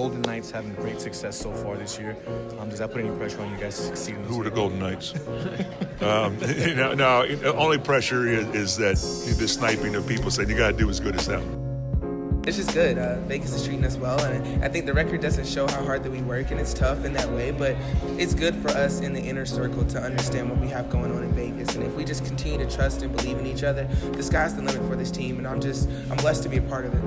Golden Knights having great success so far this year. Does that put any pressure on you guys to succeed in this Who are the year? Golden Knights? No, only pressure is that the sniping of people saying you got to do as good as them. It's just good. Vegas is treating us well, and I think the record doesn't show how hard that we work, and it's tough in that way, but it's good for us in the inner circle to understand what we have going on in Vegas, and if we just continue to trust and believe in each other, the sky's the limit for this team, and I'm blessed to be a part of it.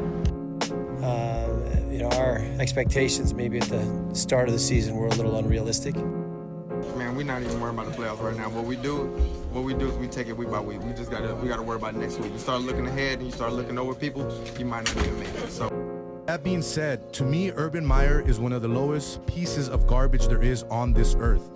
Our expectations maybe at the start of the season were a little unrealistic. Man, we're not even worrying about the playoffs right now. What we do is we take it week by week. We gotta worry about next week. You start looking ahead and you start looking over people, you might not even make it. So that being said, to me, Urban Meyer is one of the lowest pieces of garbage there is on this earth.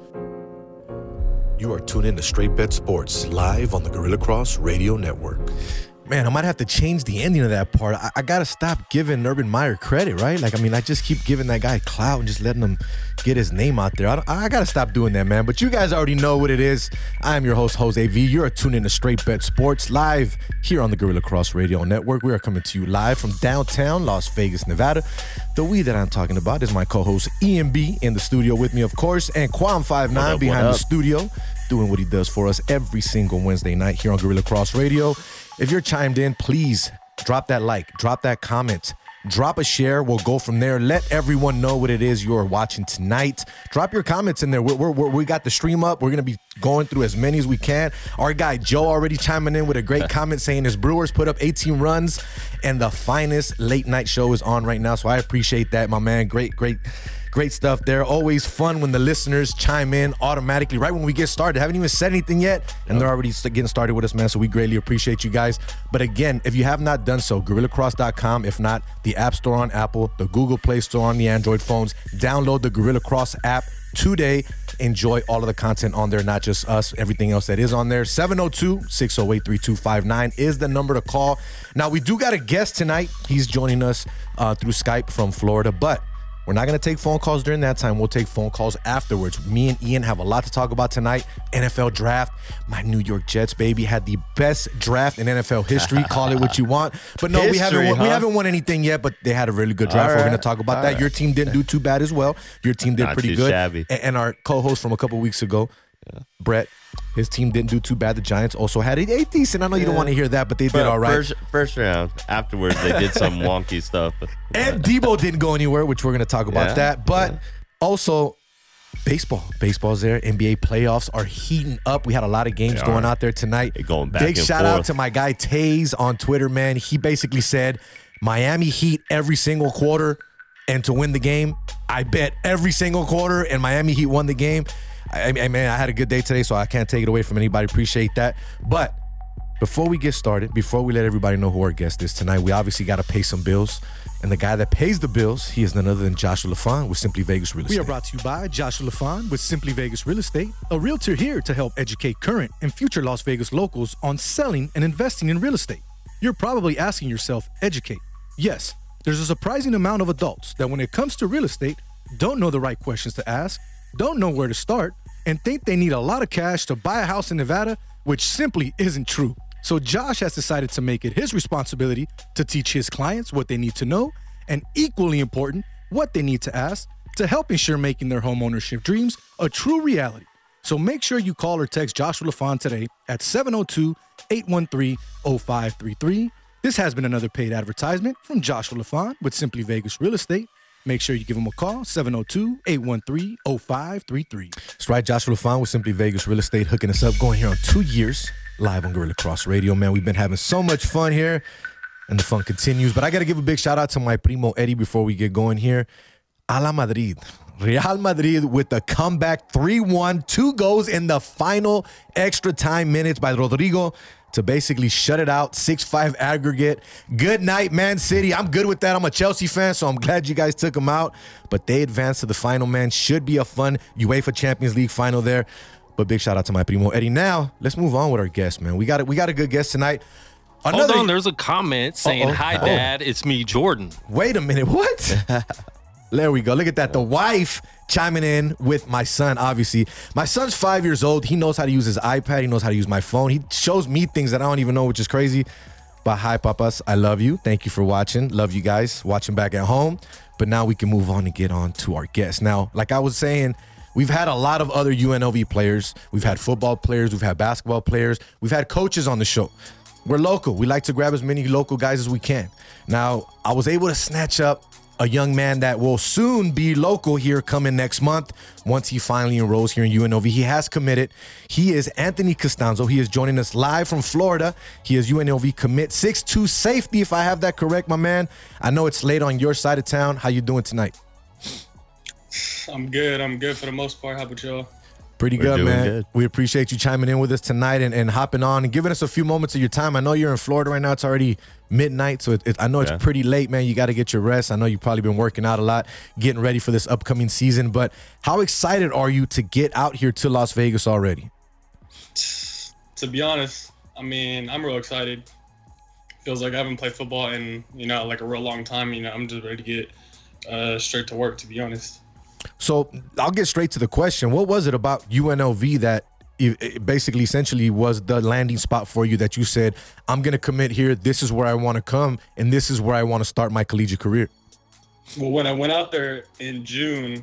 You are tuned in to Straight Bet Sports, live on the Gorilla Cross Radio Network. Man, I might have to change the ending of that part. I got to stop giving Urban Meyer credit, right? I just keep giving that guy clout and just letting him get his name out there. I got to stop doing that, man. But you guys already know what it is. I'm your host, Jose V. You're tuned in to Straight Bet Sports, live here on the Gorilla Cross Radio Network. We are coming to you live from downtown Las Vegas, Nevada. The we that I'm talking about is my co-host, Ian B, in the studio with me, of course, and Quam59 behind the studio, doing what he does for us every single Wednesday night here on Gorilla Cross Radio. If you're chimed in, please drop that like, drop that comment, drop a share. We'll go from there. Let everyone know what it is you are watching tonight. Drop your comments in there. We got the stream up. We're going to be going through as many as we can. Our guy Joe already chiming in with a great comment saying his Brewers put up 18 runs and the finest late night show is on right now. So I appreciate that, my man. Great stuff there. Always fun when the listeners chime in automatically right when we get started. Haven't even said anything yet, and they're already getting started with us, man. So we greatly appreciate you guys. But again, if you have not done so, GorillaCross.com. If not, the App Store on Apple, the Google Play Store on the Android phones. Download the Gorilla Cross app today. Enjoy all of the content on there, not just us, everything else that is on there. 702-608-3259 is the number to call. Now, we do got a guest tonight. He's joining us through Skype from Florida, but we're not going to take phone calls during that time. We'll take phone calls afterwards. Me and Ian have a lot to talk about tonight. NFL draft. My New York Jets, baby, had the best draft in NFL history. Call it what you want. But no, we haven't won anything yet, but they had a really good draft. We're going to talk about that. Your team didn't do too bad as well. Your team did pretty good. Shabby. And our co-host from a couple weeks ago, Brett, his team didn't do too bad. The Giants also had a decent. I know you don't want to hear that, but they did all right. First round. Afterwards, they did some wonky stuff. And Debo didn't go anywhere, which we're going to talk about that. But also, baseball's there. NBA playoffs are heating up. We had a lot of games going out there tonight. Going back Big and shout forth. out to my guy Taze on Twitter, man. He basically said Miami Heat every single quarter, and to win the game, I bet every single quarter, and Miami Heat won the game. I had a good day today, so I can't take it away from anybody. Appreciate that. But before we get started, before we let everybody know who our guest is tonight, we obviously got to pay some bills. And the guy that pays the bills, he is none other than Joshua LaFon with Simply Vegas Real Estate. We are brought to you by Joshua LaFon with Simply Vegas Real Estate, a realtor here to help educate current and future Las Vegas locals on selling and investing in real estate. You're probably asking yourself, educate. Yes, there's a surprising amount of adults that when it comes to real estate, don't know the right questions to ask, don't know where to start, and think they need a lot of cash to buy a house in Nevada, which simply isn't true. So Josh has decided to make it his responsibility to teach his clients what they need to know, and equally important, what they need to ask to help ensure making their home ownership dreams a true reality. So make sure you call or text Joshua LaFon today at 702-813-0533. This has been another paid advertisement from Joshua LaFon with Simply Vegas Real Estate. Make sure you give him a call, 702-813-0533. That's right, Joshua LaFon with Simply Vegas Real Estate hooking us up, going here on 2 years, live on Gorilla Cross Radio. Man, we've been having so much fun here, and the fun continues. But I got to give a big shout out to my primo Eddie before we get going here. A la Madrid. Real Madrid with the comeback 3-1, 2 goals in the final extra time minutes by Rodrigo to basically shut it out, 6-5 aggregate. Good night, Man City. I'm good with that. I'm a Chelsea fan, so I'm glad you guys took them out. But they advanced to the final, man. Should be a fun UEFA Champions League final there. But big shout out to my primo Eddie. Now, let's move on with our guest, man. We got a good guest tonight. Hold on, there's a comment saying, "Hi, Dad, it's me, Jordan." Wait a minute, what? There we go. Look at that. The wife chiming in with my son, obviously. My son's 5 years old. He knows how to use his iPad. He knows how to use my phone. He shows me things that I don't even know, which is crazy. But hi, Papas. I love you. Thank you for watching. Love you guys watching back at home. But now we can move on and get on to our guests. Now, like I was saying, we've had a lot of other UNLV players. We've had football players. We've had basketball players. We've had coaches on the show. We're local. We like to grab as many local guys as we can. Now, I was able to snatch up a young man that will soon be local here coming next month once he finally enrolls here in UNLV. He has committed. He is Anthony Costanzo. He is joining us live from Florida. He is UNLV commit, 6'2" safety, if I have that correct, my man. I know it's late on your side of town. How you doing tonight? I'm good. I'm good for the most part. How about y'all? Pretty good, man. Good. We appreciate you chiming in with us tonight and hopping on and giving us a few moments of your time. I know you're in Florida right now. It's already midnight, so I know it's pretty late, man. You got to get your rest. I know you've probably been working out a lot, getting ready for this upcoming season. But how excited are you to get out here to Las Vegas already? To be honest, I mean, I'm real excited. Feels like I haven't played football in, like a real long time. I'm just ready to get straight to work, to be honest. So I'll get straight to the question. What was it about UNLV that it basically essentially was the landing spot for you that you said, I'm going to commit here, this is where I want to come, and this is where I want to start my collegiate career? Well, when I went out there in June,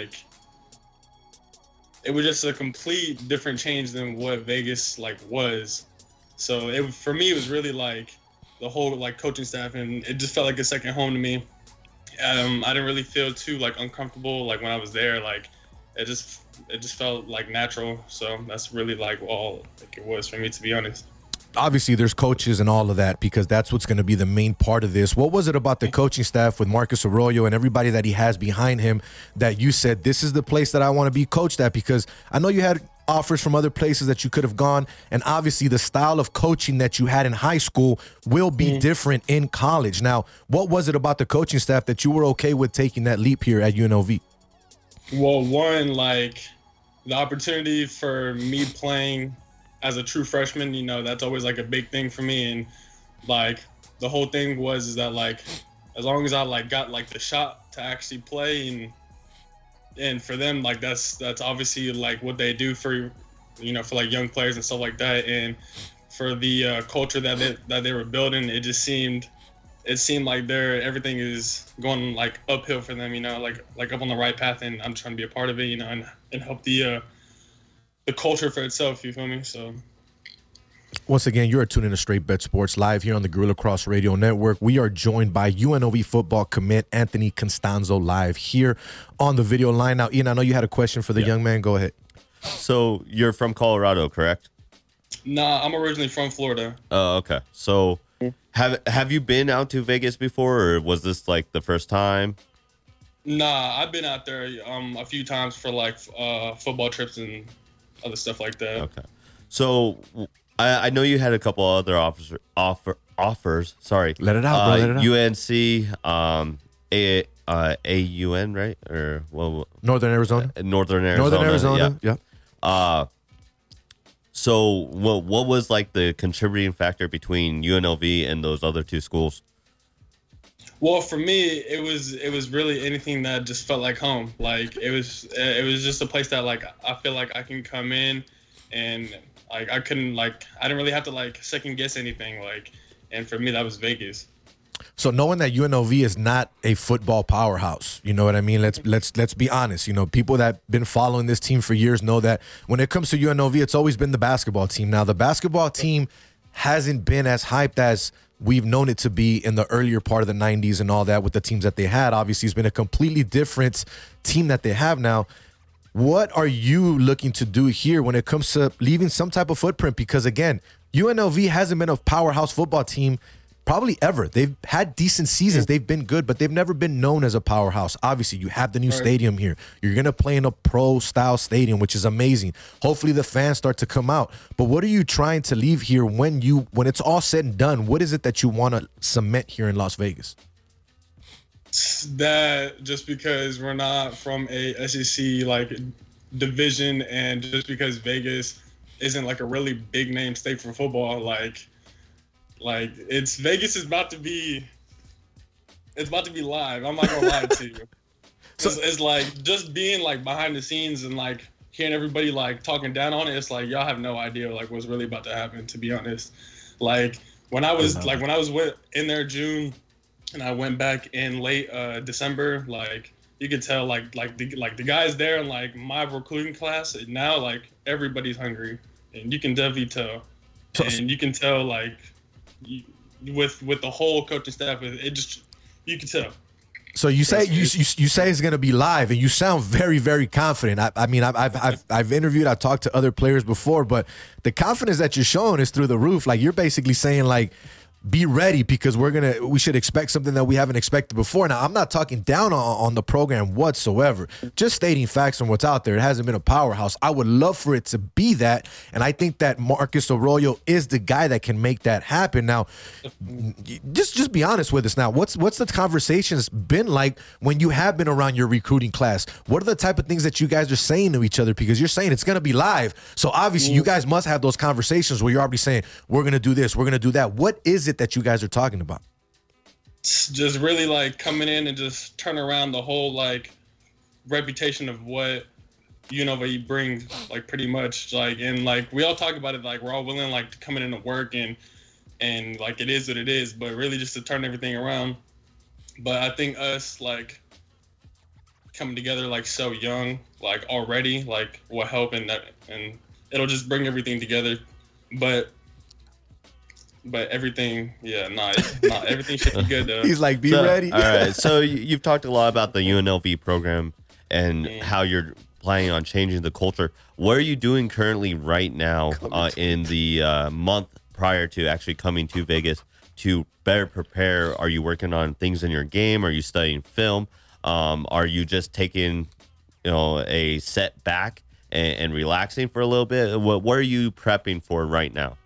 it was just a complete different change than what Vegas was. So for me, it was really the whole coaching staff, and it just felt like a second home to me. I didn't really feel too uncomfortable when I was there. It just felt natural. So that's really all it was for me, to be honest. Obviously, there's coaches and all of that because that's what's going to be the main part of this. What was it about the coaching staff with Marcus Arroyo and everybody that he has behind him that you said, this is the place that I want to be coached at? Because I know you had offers from other places that you could have gone, and obviously the style of coaching that you had in high school will be different in college. Now, what was it about the coaching staff that you were okay with taking that leap here at UNLV? Well, one, the opportunity for me playing as a true freshman, that's always a big thing for me. And the whole thing is that as long as I got the shot to actually play, and for them, that's obviously what they do for for young players and stuff like that. And for the culture that they were building, it seemed like everything is going uphill for them, up on the right path. And I'm trying to be a part of it, and help the culture for itself. You feel me? So. Once again, you're tuning in to Straight Bet Sports live here on the Gorilla Cross Radio Network. We are joined by UNLV football commit Anthony Costanzo live here on the video line. Now, Ian, I know you had a question for the young man. Go ahead. So you're from Colorado, correct? Nah, I'm originally from Florida. Oh, okay. So have you been out to Vegas before, or was this the first time? Nah, I've been out there a few times for football trips and other stuff like that. Okay. So I know you had a couple other offers. Sorry. Let it out, bro. Let it out. UNC, AUN, right? Or Northern Arizona. Northern Arizona. Yeah. So what was the contributing factor between UNLV and those other two schools? Well, for me, it was really anything that just felt like home. It was just a place that I feel like I can come in, and I couldn't I didn't really have to second guess anything. And for me, that was Vegas. So knowing that UNLV is not a football powerhouse, you know what I mean? Let's be honest. People that been following this team for years know that when it comes to UNLV, it's always been the basketball team. Now, the basketball team hasn't been as hyped as we've known it to be in the earlier part of the 90s and all that with the teams that they had. Obviously, it's been a completely different team that they have now. What are you looking to do here when it comes to leaving some type of footprint? Because, again, UNLV hasn't been a powerhouse football team probably ever. They've had decent seasons. They've been good, but they've never been known as a powerhouse. Obviously, you have the new stadium here. You're going to play in a pro-style stadium, which is amazing. Hopefully, the fans start to come out. But what are you trying to leave here when it's all said and done? What is it that you want to cement here in Las Vegas? That just because we're not from a SEC division, and just because Vegas isn't a really big name state for football, it's Vegas is about to be live. I'm not gonna lie to you. So it's just being behind the scenes and hearing everybody talking down on it. It's y'all have no idea what's really about to happen, to be honest. when I was in there June, and I went back in late December, like you could tell like the guys there in like my recruiting class and now like everybody's hungry, and you can definitely tell, and you can tell like with the whole coaching staff, it just you can tell. So you say you say it's gonna be live, and you sound very, very confident. I mean, I've interviewed, I've talked to other players before, but the confidence that you're showing is through the roof. Like you're basically saying, like, be ready because we should expect something that we haven't expected before. Now, I'm not talking down on the program whatsoever. Just stating facts from what's out there. It hasn't been a powerhouse. I would love for it to be that, and I think that Marcus Arroyo is the guy that can make that happen. Now, just be honest with us now. What's the conversations been like when you have been around your recruiting class? What are the type of things that you guys are saying to each other? Because you're saying it's going to be live. So obviously you guys must have those conversations where you're already saying, we're going to do this, we're going to do that. What is it that you guys are talking about? Just really like coming in and just turn around the whole like reputation of what UNLV brings, like pretty much like, and like we all talk about it, like we're all willing like to come in and work and like it is what it is, but really just to turn everything around. But I think us like coming together like so young, like already, like will help, and it'll just bring everything together. But everything, everything should be good though. He's like, be ready. All right. So you've talked a lot about the UNLV program and how you're planning on changing the culture. What are you doing currently right now in the month prior to actually coming to Vegas to better prepare? Are you working on things in your game? Are you studying film? Are you just taking, a set back and relaxing for a little bit? What are you prepping for right now?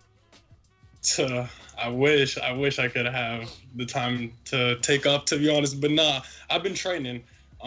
I wish I could have the time to take off, to be honest, but nah, I've been training.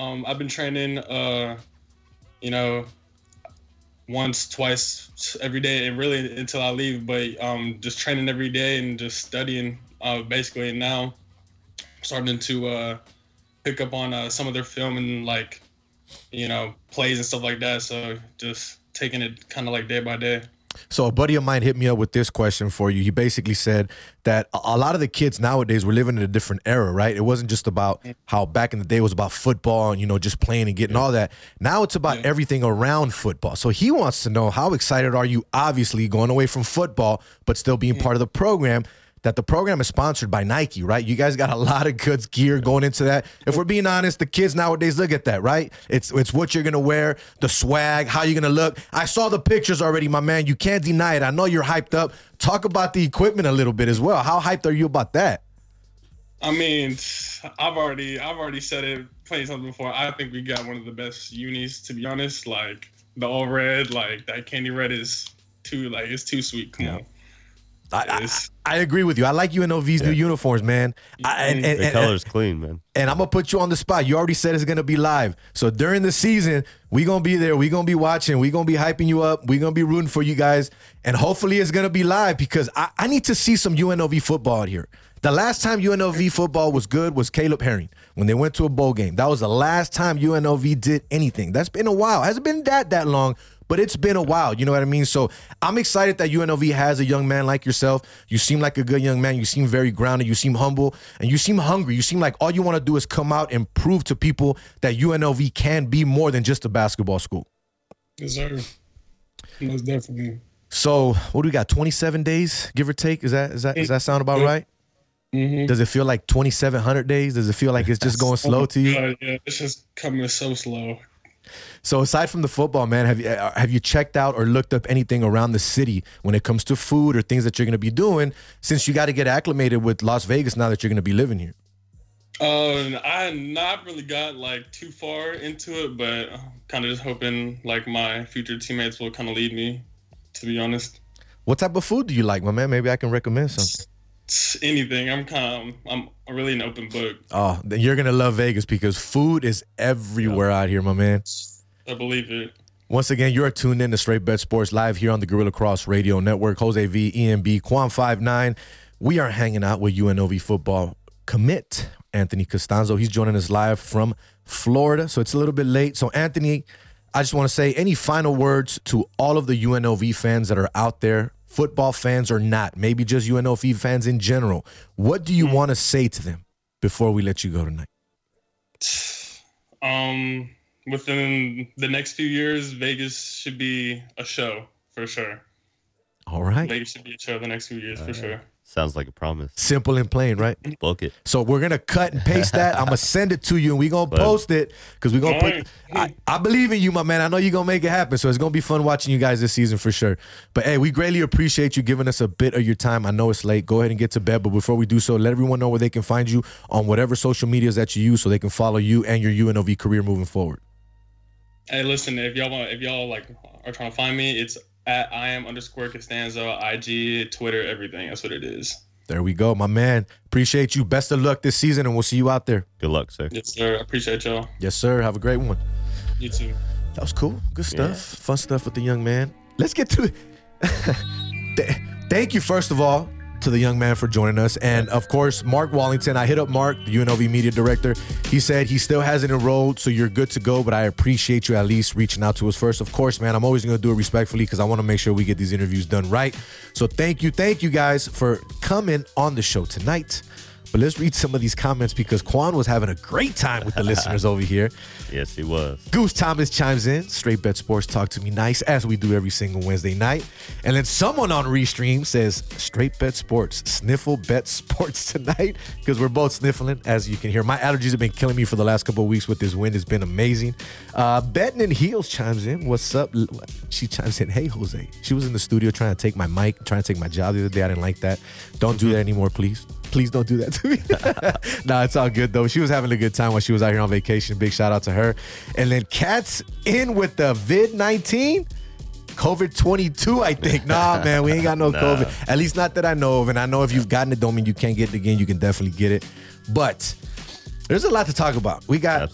Once, twice every day, and really until I leave, but just training every day and just studying basically. And now starting to pick up on some of their film and like, plays and stuff like that. So just taking it kind of like day by day. So a buddy of mine hit me up with this question for you. He basically said that a lot of the kids nowadays were living in a different era, right? It wasn't just about how back in the day it was about football and, just playing and getting all that. Now it's about everything around football. So he wants to know, how excited are you, obviously, going away from football, but still being part of the program, that the program is sponsored by Nike, right? You guys got a lot of good gear going into that. If we're being honest, the kids nowadays look at that, right? It's what you're going to wear, the swag, how you're going to look. I saw the pictures already, my man. You can't deny it. I know you're hyped up. Talk about the equipment a little bit as well. How hyped are you about that? I mean, I've already said it plenty of times before. I think we got one of the best unis, to be honest. Like the all red, like that candy red is it's too sweet. Come on. I agree with you. I like UNLV's new uniforms, man. The color's clean, man. And I'm going to put you on the spot. You already said it's going to be live. So during the season, we're going to be there. We're going to be watching. We're going to be hyping you up. We're going to be rooting for you guys. And hopefully it's going to be live because I need to see some UNLV football out here. The last time UNLV football was good was Caleb Herring when they went to a bowl game. That was the last time UNLV did anything. That's been a while. It hasn't been that long, but it's been a while. You know what I mean? So I'm excited that UNLV has a young man like yourself. You seem like a good young man. You seem very grounded. You seem humble. And you seem hungry. You seem like all you want to do is come out and prove to people that UNLV can be more than just a basketball school. Yes, sir. Most definitely. So what do we got, 27 days, give or take? Does that sound about right? Mm-hmm. Does it feel like 2,700 days? Does it feel like it's just going slow to you? Yeah, it's just coming so slow. So aside from the football, man, have you checked out or looked up anything around the city when it comes to food or things that you're going to be doing, since you got to get acclimated with Las Vegas now that you're going to be living here? I not really got like too far into it, but I'm kind of just hoping like my future teammates will kind of lead me, to be honest. What type of food do you like, my man? Maybe I can recommend something. Anything. I'm really an open book. Oh, then you're gonna love Vegas because food is everywhere out here, my man. I believe it. Once again, you're tuned in to Straight Bet Sports live here on the Guerrilla Cross Radio Network. Jose V, EMB, Quan59. We are hanging out with UNLV football commit Anthony Costanzo. He's joining us live from Florida, so it's a little bit late. So Anthony, I just want to say any final words to all of the UNLV fans that are out there football fans or not, maybe just UNLV fans in general, what do you want to say to them before we let you go tonight? Within the next few years, Vegas should be a show for sure. All right. Vegas should be a show the next few years for sure. Sounds like a promise. Simple and plain, right? Book it. So we're going to cut and paste that. I'm going to send it to you, and we're going to post it because we're going to put – I believe in you, my man. I know you're going to make it happen, so it's going to be fun watching you guys this season for sure. But, hey, we greatly appreciate you giving us a bit of your time. I know it's late. Go ahead and get to bed. But before we do so, let everyone know where they can find you on whatever social medias that you use so they can follow you and your UNLV career moving forward. Hey, listen, if y'all like are trying to find me, it's at @IAM_Costanzo, IG, Twitter, everything. That's what it is. There we go, my man. Appreciate you. Best of luck this season, and we'll see you out there. Good luck, sir. Yes, sir. I appreciate y'all. Yes, sir. Have a great one. You too. That was cool. Good stuff. Yeah. Fun stuff with the young man. Let's get to it. Thank you, first of all, to the young man for joining us. And, of course, Mark Wallington. I hit up Mark, the UNLV media director. He said he still hasn't enrolled, so you're good to go, but I appreciate you at least reaching out to us first. Of course, man, I'm always going to do it respectfully because I want to make sure we get these interviews done right. So thank you guys for coming on the show tonight. But let's read some of these comments because Quan was having a great time with the listeners over here. Yes, he was. Goose Thomas chimes in. Straight Bet Sports talk to me nice, as we do every single Wednesday night. And then someone on Restream says, Straight Bet Sports, sniffle bet sports tonight, because we're both sniffling, as you can hear. My allergies have been killing me for the last couple of weeks with this wind. It's been amazing. Betting in Heels chimes in. What's up? She chimes in, hey, Jose. She was in the studio trying to take my mic, trying to take my job the other day. I didn't like that. Don't do that anymore, please. Please don't do that to me. Nah, it's all good, though. She was having a good time while she was out here on vacation. Big shout out to her. And then Kat's in with the vid-19. COVID-22, I think. Nah, man, we ain't got no COVID. At least not that I know of. And I know if you've gotten it, don't mean you can't get it again. You can definitely get it. But there's a lot to talk about. We got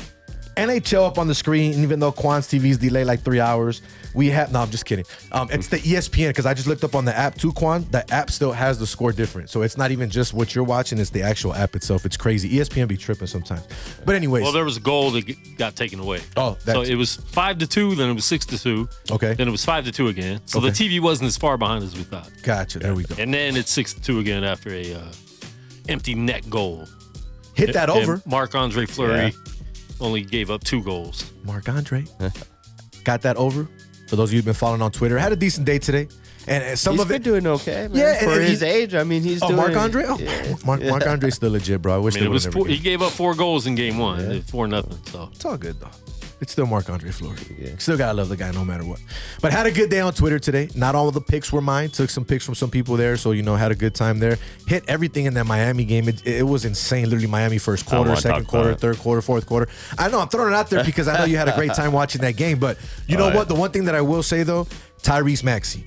NHL up on the screen, even though Quan's TV's delayed like 3 hours. We have, no, I'm just kidding. It's the ESPN, because I just looked up on the app too, Quan. The app still has the score different. So it's not even just what you're watching, it's the actual app itself. It's crazy. ESPN be tripping sometimes. But anyways. Well, there was a goal that got taken away. Oh, so it was 5-2, then it was 6-2. Okay. Then it was 5-2 again. So Okay. the TV wasn't as far behind as we thought. Gotcha. There we go. And then it's 6-2 again after a empty net goal. Hit that over. Marc-Andre Fleury only gave up 2 goals. Marc-Andre got that over. For those of you who've been following on Twitter, had a decent day today. And some He's of it been doing okay, man. Yeah, for his age, I mean, he's doing. Marc-Andre? Oh, yeah. Marc-Andre's still legit, bro. I wish they it was would have he gave up 4 goals in game 1, 4-0. So it's all good though. It's still Marc-Andre Fleury. Still gotta love the guy no matter what. But had a good day on Twitter today. Not all of the picks were mine. Took some picks from some people there, so had a good time there. Hit everything in that Miami game. It was insane. Literally Miami first quarter, second quarter, third quarter, fourth quarter. I know I'm throwing it out there because I know you had a great time watching that game. But you know what? The one thing that I will say though, Tyrese Maxey.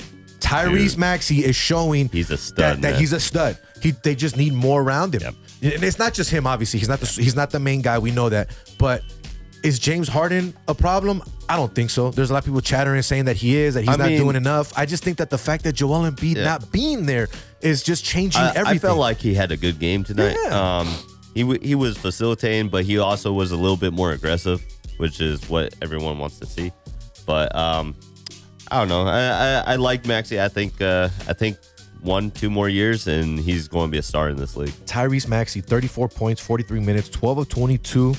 Maxey is showing he's a stud. That he's a stud. They just need more around him. Yep. And it's not just him, obviously. He's not the main guy. We know that. But is James Harden a problem? I don't think so. There's a lot of people chattering saying that he's not doing enough. I just think that the fact that Joel Embiid not being there is just changing everything. I felt like he had a good game tonight. Yeah. He was facilitating, but he also was a little bit more aggressive, which is what everyone wants to see. But I don't know. I like Maxey. I think 1-2 more years, and he's going to be a star in this league. Tyrese Maxey, 34 points, 43 minutes, 12 of 22.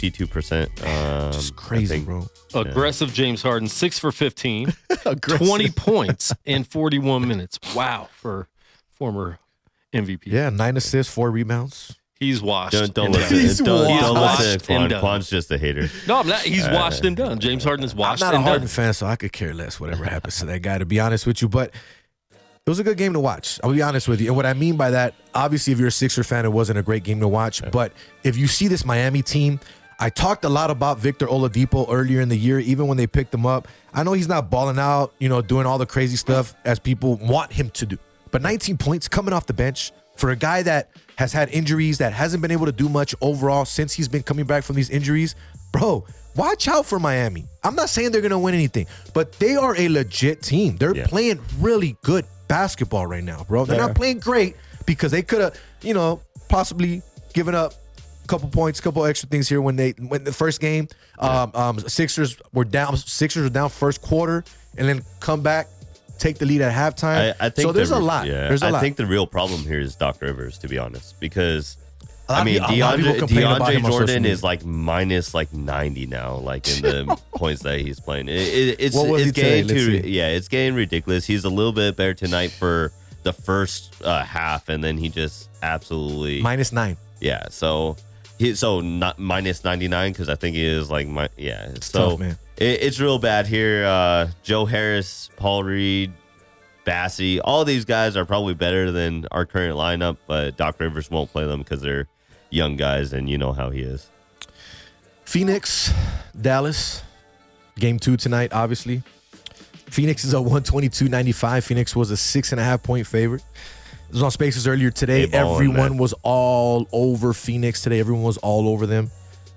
52%. Just crazy, bro. Aggressive James Harden, 6 for 15, 20 points in 41 minutes. Wow, for former MVP. Yeah, 9 assists, 4 rebounds. He's washed. Don't listen. Don't listen. and done. Quan's just a hater. No, I'm not. He's washed and done. James Harden is washed and I'm not done. a Harden fan, so I could care less whatever happens to that guy, to be honest with you. But it was a good game to watch. I'll be honest with you. And what I mean by that, obviously, if you're a Sixer fan, it wasn't a great game to watch. But if you see this Miami team, I talked a lot about Victor Oladipo earlier in the year, even when they picked him up. I know he's not balling out, doing all the crazy stuff as people want him to do. But 19 points coming off the bench for a guy that has had injuries, that hasn't been able to do much overall since he's been coming back from these injuries. Bro, watch out for Miami. I'm not saying they're going to win anything, but they are a legit team. They're playing really good basketball right now, bro. They're not playing great because they could have, possibly given up a couple points, a couple extra things here when the first game. Sixers were down first quarter and then come back take the lead at halftime. I think so there's a lot. Yeah, There's a lot. I think the real problem here is Doc Rivers, to be honest, because A lot of people complain about him DeAndre on social Jordan media. is like minus like 90 now, like in the points that he's playing. It's What was he today? getting Let's too, see. yeah, it's getting ridiculous. He's a little bit better tonight for the first half, and then he just absolutely -9. Yeah, so not minus 99 because I think he is like It's so tough, man. it's real bad here. Joe Harris, Paul Reed, Bassey, all these guys are probably better than our current lineup, but Doc Rivers won't play them because they're young guys, and you know how he is. Phoenix, Dallas, game 2 tonight, obviously. Phoenix is a 122-95. Phoenix was a 6.5 point favorite. It was on Spaces earlier today. They balling, Everyone man. was all over Phoenix today. Everyone was all over them.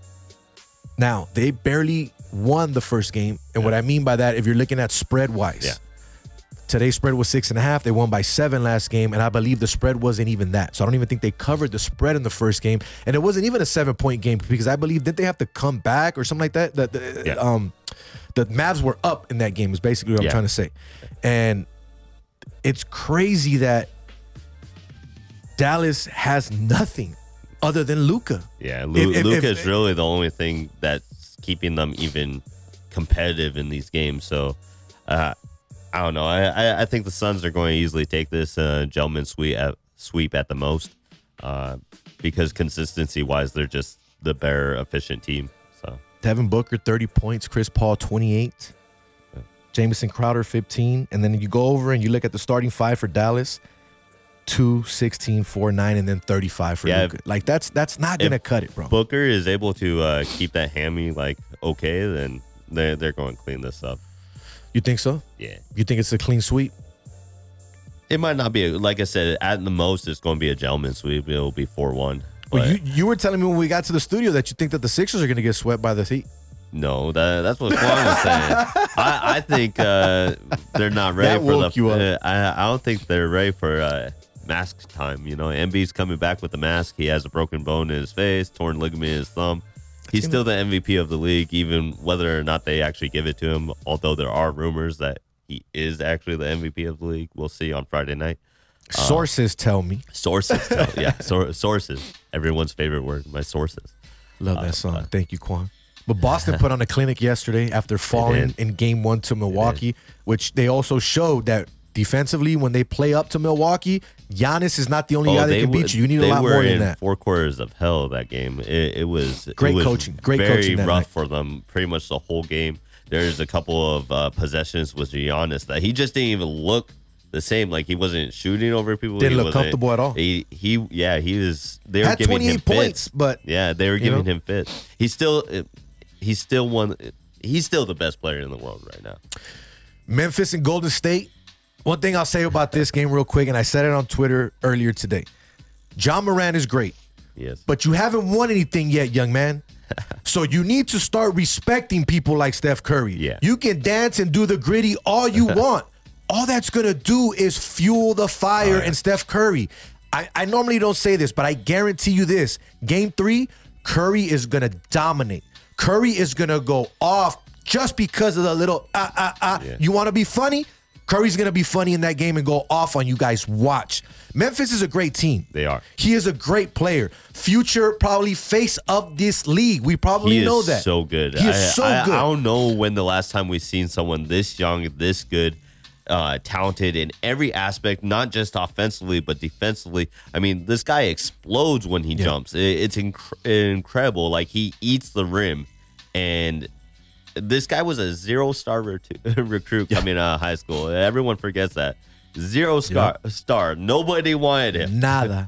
Now, they barely won the first game. And what I mean by that, if you're looking at spread-wise, Yeah. today's spread was 6.5. They won by 7 last game, and I believe the spread wasn't even that. So I don't even think they covered the spread in the first game. And it wasn't even a 7-point game because I believe, didn't they have to come back or something like that? The Mavs were up in that game is basically what I'm trying to say. And it's crazy that Dallas has nothing other than Luka. Yeah, If- Luka is really the only thing that's keeping them even competitive in these games. So I don't know. I think the Suns are going to easily take this gentleman sweep at the most because consistency-wise, they're just the better, efficient team. So Devin Booker, 30 points. Chris Paul, 28. Jamison Crowder, 15. And then you go over and you look at the starting five for Dallas. 2, 16, 4, 9, and then 35 for Luka. Like, that's not going to cut it, bro. Booker is able to keep that hammy, like, okay, then they're going to clean this up. You think so? Yeah. You think it's a clean sweep? It might not be, like I said, at the most, it's going to be a gentleman sweep. It'll be 4-1. Well, you were telling me when we got to the studio that you think that the Sixers are going to get swept by the Heat. No, that's what Quan was saying. I think they're not ready That for woke you up. I don't think they're ready for mask time. You know, Embiid's coming back with the mask. He has a broken bone in his face, torn ligament in his thumb. He's still the MVP of the league, even whether or not they actually give it to him. Although there are rumors that he is actually the MVP of the league. We'll see on Friday night. Sources tell me. Sources tell, yeah. Sources. Everyone's favorite word. My sources. Love that song. Thank you, Quan. But Boston put on a clinic yesterday after falling in game 1 to Milwaukee, which they also showed that defensively, when they play up to Milwaukee, Giannis is not the only guy that can beat you. You need a lot more than that. 4 quarters of hell that game. It was Great it was coaching. Great very coaching that rough night. for them. Pretty much the whole game. There's a couple of possessions with Giannis that he just didn't even look the same. Like he wasn't shooting over people. Didn't He look wasn't- comfortable at all. He was. They were Had giving 28 him points, fits. but yeah, they were you giving know. him fits. He's still one. He's still the best player in the world right now. Memphis and Golden State. One thing I'll say about this game real quick, and I said it on Twitter earlier today. John Moran is great. Yes. But you haven't won anything yet, young man. So you need to start respecting people like Steph Curry. Yeah. You can dance and do the gritty all you want. All that's going to do is fuel the fire in Steph Curry. I normally don't say this, but I guarantee you this. Game 3, Curry is going to dominate. Curry is going to go off just because of the little Yeah. You want to be funny? Curry's going to be funny in that game and go off on you guys. Watch. Memphis is a great team. They are. He is a great player. Future probably face of this league. We probably He know is that. so good. He is so good. I don't know when the last time we've seen someone this young, this good, talented in every aspect, not just offensively, but defensively. I mean, this guy explodes when he jumps. It's incredible. Like, he eats the rim. And this guy was a 0-star recruit coming out of high school. Everyone forgets that. 0-star. Nobody wanted him. Nada.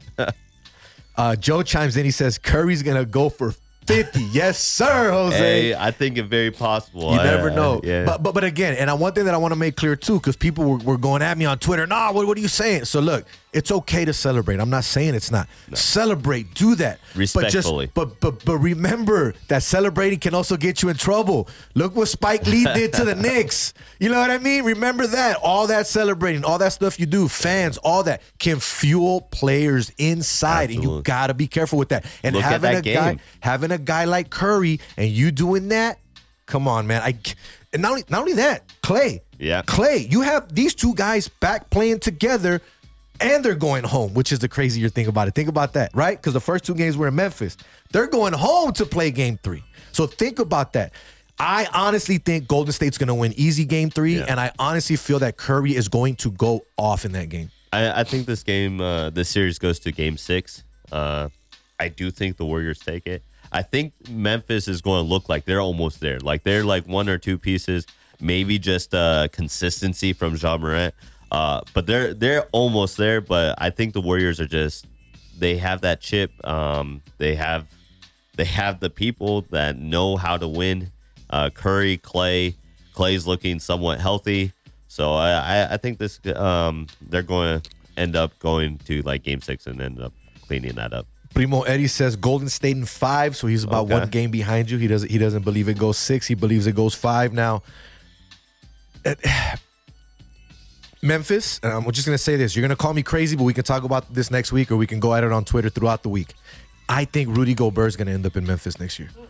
Joe chimes in. He says, Curry's going to go for 50. Yes, sir, Jose. Hey, I think it's very possible. You never know. Yeah. But again, and one thing that I want to make clear too, because people were going at me on Twitter, nah, what are you saying? So look, it's okay to celebrate. I'm not saying it's not. No. Celebrate, do that. Respectfully. But remember that celebrating can also get you in trouble. Look what Spike Lee did to the Knicks. You know what I mean? Remember that. All that celebrating, all that stuff you do, fans, all that can fuel players inside. Absolutely. And you gotta be careful with that. And Look at having that a guy, game. having a guy like Curry and you doing that, Come on, man. And not only that, Clay. Yeah. Clay, you have these two guys back playing together, and they're going home, which is the crazier thing about it. Think about that, right? Because the first 2 games were in Memphis. They're going home to play game 3. So think about that. I honestly think Golden State's going to win easy game 3, and I honestly feel that Curry is going to go off in that game. I think this game, this series goes to game 6. I do think the Warriors take it. I think Memphis is going to look like they're almost there. Like they're like 1 or 2 pieces, maybe just consistency from Ja Morant. But they're almost there. But I think the Warriors are they have that chip. They have the people that know how to win. Curry, Clay's looking somewhat healthy. So I think this they're going to end up going to like game 6 and end up cleaning that up. Primo Eddie says Golden State in 5, so he's about 1 game behind you. He doesn't believe it goes 6. He believes it goes 5. Now, Memphis, and I'm just going to say this. You're going to call me crazy, but we can talk about this next week, or we can go at it on Twitter throughout the week. I think Rudy Gobert is going to end up in Memphis next year.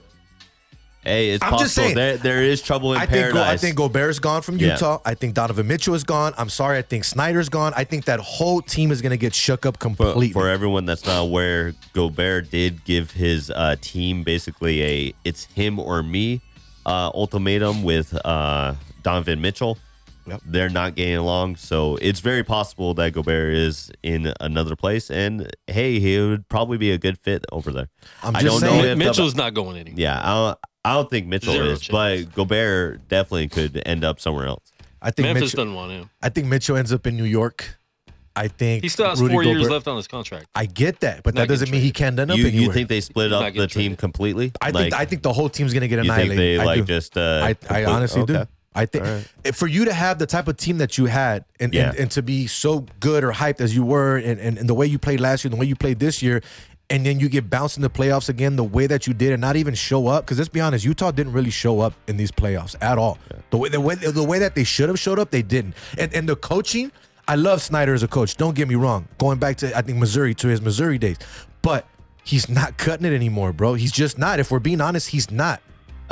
Hey, it's I'm possible. Just saying, there is trouble in paradise. I think Gobert's gone from Utah. I think Donovan Mitchell is gone. I'm sorry. I think Snyder's gone. I think that whole team is going to get shook up completely. For everyone that's not aware, Gobert did give his team basically a it's him or me ultimatum with Donovan Mitchell. Yep. They're not getting along, so it's very possible that Gobert is in another place. And hey, he would probably be a good fit over there. I don't know if Mitchell's not going anywhere. Yeah, I don't think Mitchell is, but Gobert definitely could end up somewhere else. I think Memphis doesn't want him. I think Mitchell ends up in New York. I think he still has Rudy 4 years Gobert, left on his contract. I get that, but that doesn't mean he can't end up anywhere. You think they split up the team completely? I think the whole team's gonna get You annihilated. think they I honestly do. Okay. I think for you to have the type of team that you had and to be so good or hyped as you were and the way you played last year and the way you played this year, and then you get bounced in the playoffs again the way that you did and not even show up, because let's be honest, Utah didn't really show up in these playoffs at all. Yeah. The way that they should have showed up, they didn't. And the coaching, I love Snyder as a coach. Don't get me wrong. Going back to I think Missouri, to his Missouri days, but he's not cutting it anymore, bro. He's just not. If we're being honest, he's not.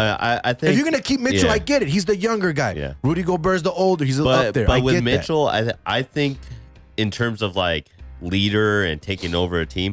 I think if you're gonna keep Mitchell, I get it. He's the younger guy. Yeah. Rudy Gobert's the older. He's up there. But with Mitchell, I think in terms of like leader and taking over a team,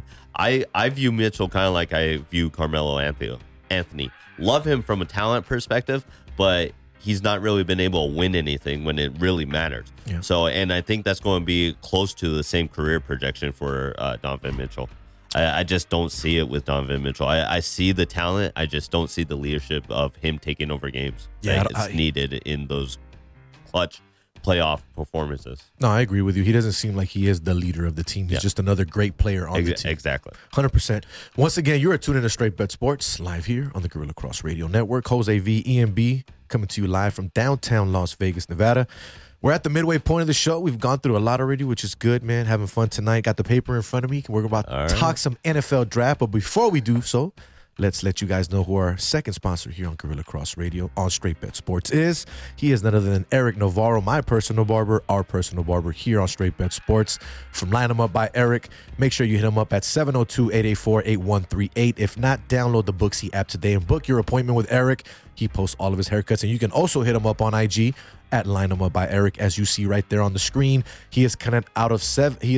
I view Mitchell kind of like I view Carmelo Anthony. Love him from a talent perspective, but he's not really been able to win anything when it really matters. Yeah. So, and I think that's going to be close to the same career projection for Donovan Mitchell. I just don't see it with Donovan Mitchell. I see the talent. I just don't see the leadership of him taking over games. Yeah, it's needed in those clutch playoff performances. No, I agree with you. He doesn't seem like he is the leader of the team. He's just another great player on the team. Exactly. 100%. Once again, you're tuned in to Straight Bet Sports live here on the Guerrilla Cross Radio Network. Jose V, EMB, coming to you live from downtown Las Vegas, Nevada. We're at the midway point of the show. We've gone through a lot already, which is good, man. Having fun tonight. Got the paper in front of me. We're about to talk some NFL draft. But before we do so, let's let you guys know who our second sponsor here on Guerrilla Cross Radio on Straight Bet Sports is. He is none other than Eric Navarro, my personal barber, our personal barber here on Straight Bet Sports. From Line 'em Up by Eric, make sure you hit him up at 702-884-8138. If not, download the Booksy app today and book your appointment with Eric. He posts all of his haircuts, and you can also hit him up on IG at Line 'em Up by Eric, as you see right there on the screen. He is cutting out of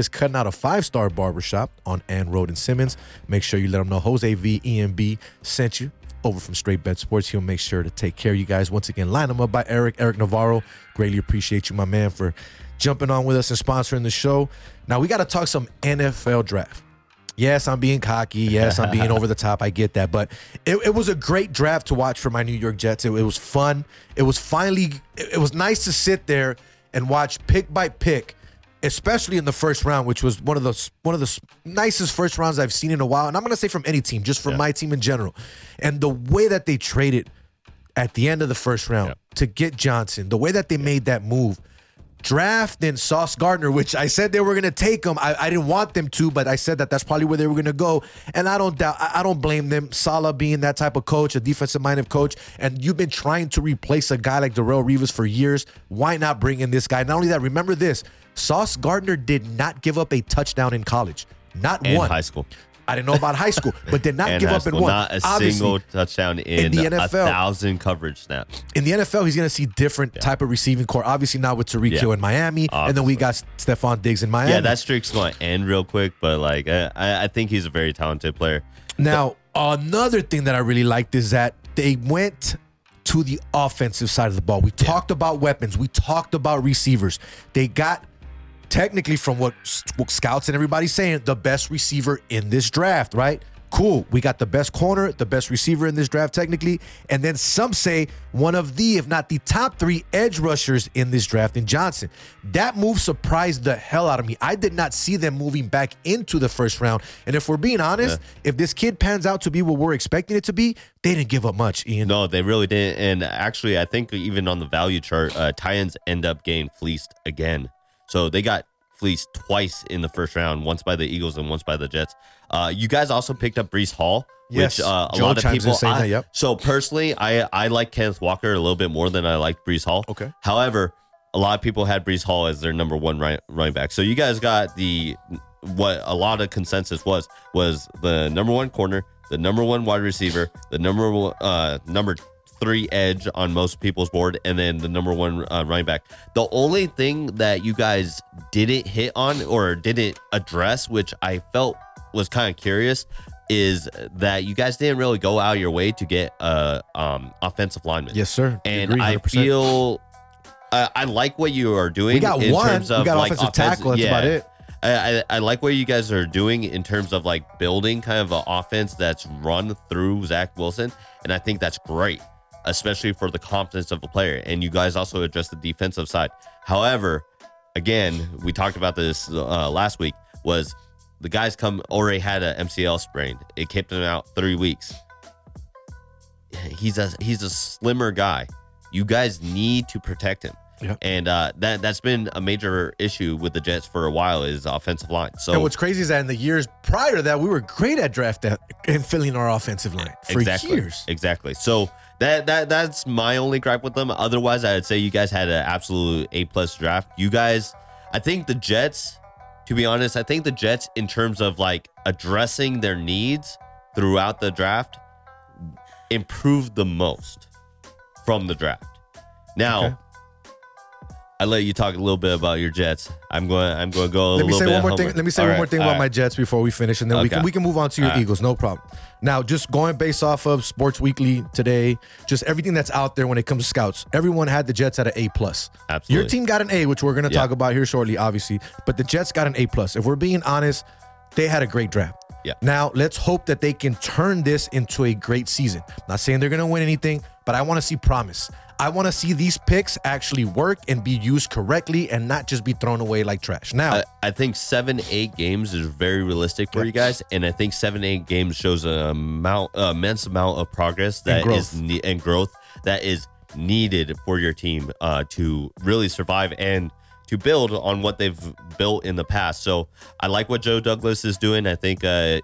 5-star barbershop on Ann Road in Simmons. Make sure you let him know Jose V EMB sent you over from Straight Bet Sports. He'll make sure to take care of you guys. Once again, Line 'em Up by Eric Navarro. Greatly appreciate you, my man, for jumping on with us and sponsoring the show. Now we got to talk some NFL draft. Yes, I'm being cocky. Yes, I'm being over the top. I get that. But it was a great draft to watch for my New York Jets. It was fun. It was nice to sit there and watch pick by pick, especially in the first round, which was one of the nicest first rounds I've seen in a while. And I'm going to say from any team, just from my team in general. And the way that they traded at the end of the first round to get Johnson, the way that they made that move, draft and Sauce Gardner, which I said they were going to take him. I didn't want them to, but I said that's probably where they were going to go. And I don't blame them. Saleh being that type of coach, a defensive-minded coach, and you've been trying to replace a guy like Darrelle Revis for years. Why not bring in this guy? Not only that, remember this, Sauce Gardner did not give up a touchdown in college. Not one. High school. I didn't know about high school, but did not And give high up in school, one. not a Obviously, single touchdown in the NFL, 1,000 coverage snaps. in the NFL, he's going to see different type of receiving core. Obviously, not with Tariq Hill in Miami, and then we got Stephon Diggs in Miami. Yeah, that streak's going to end real quick, but like I think he's a very talented player. Now, another thing that I really liked is that they went to the offensive side of the ball. We talked about weapons. We talked about receivers. They got, technically, from what scouts and everybody's saying, the best receiver in this draft, right? Cool. We got the best corner, the best receiver in this draft, technically. And then some say one of the, if not the top 3 edge rushers in this draft in Johnson. That move surprised the hell out of me. I did not see them moving back into the first round. And if we're being honest, if this kid pans out to be what we're expecting it to be, they didn't give up much, Ian. No, they really didn't. And actually, I think even on the value chart, Titans end up getting fleeced again. So they got fleeced twice in the first round, once by the Eagles and once by the Jets. You guys also picked up Breece Hall, Yes. which a Joe lot of chimes in people. saying that, yep. So personally, I like Kenneth Walker a little bit more than I like Breece Hall. Okay. However, a lot of people had Breece Hall as their number 1 running back. So you guys got what a lot of consensus was the number 1 corner, the number 1 wide receiver, the number 3 edge on most people's board, and then the number 1 running back. The only thing that you guys didn't hit on or didn't address, which I felt was kind of curious, is that you guys didn't really go out of your way to get offensive lineman. Yes, sir. And Agree, I 100%. feel I like what you are doing. We got in one. terms of We got like offensive tackle. That's about it. I like what you guys are doing in terms of like building kind of an offense that's run through Zach Wilson, and I think that's great, especially for the confidence of the player. And you guys also address the defensive side. However, again, we talked about this last week, was the guys already had an MCL sprain. It kept him out 3 weeks. He's a slimmer guy. You guys need to protect him. Yeah. And that's been a major issue with the Jets for a while, is offensive line. So and what's crazy is that in the years prior to that, we were great at draft and filling our offensive line for years. Exactly. So that's my only gripe with them. Otherwise, I'd say you guys had an absolute A+ draft. You guys, I think the Jets, to be honest, in terms of like addressing their needs throughout the draft, improved the most from the draft. Now, Okay. I let you talk a little bit about your Jets. I'm going to go a Let little me say bit. one more thing. homer. Let me say All one more right, thing all about my right. Jets before we finish, and then Okay. we can move on to your All right. Eagles. No problem. Now, just going based off of Sports Weekly today, just everything that's out there when it comes to scouts, everyone had the Jets at an A+. Absolutely. Your team got an A, which we're going to Yeah. talk about here shortly, obviously. But the Jets got an A+. If we're being honest, they had a great draft. Yeah. Now, let's hope that they can turn this into a great season. Not saying they're going to win anything, but I want to see promise. I want to see these picks actually work and be used correctly and not just be thrown away like trash. Now, I think 7-8 games is very realistic for you guys, and I think 7-8 games shows an immense amount of progress that growth. and growth that is needed for your team to really survive and to build on what they've built in the past. So I like what Joe Douglas is doing. I think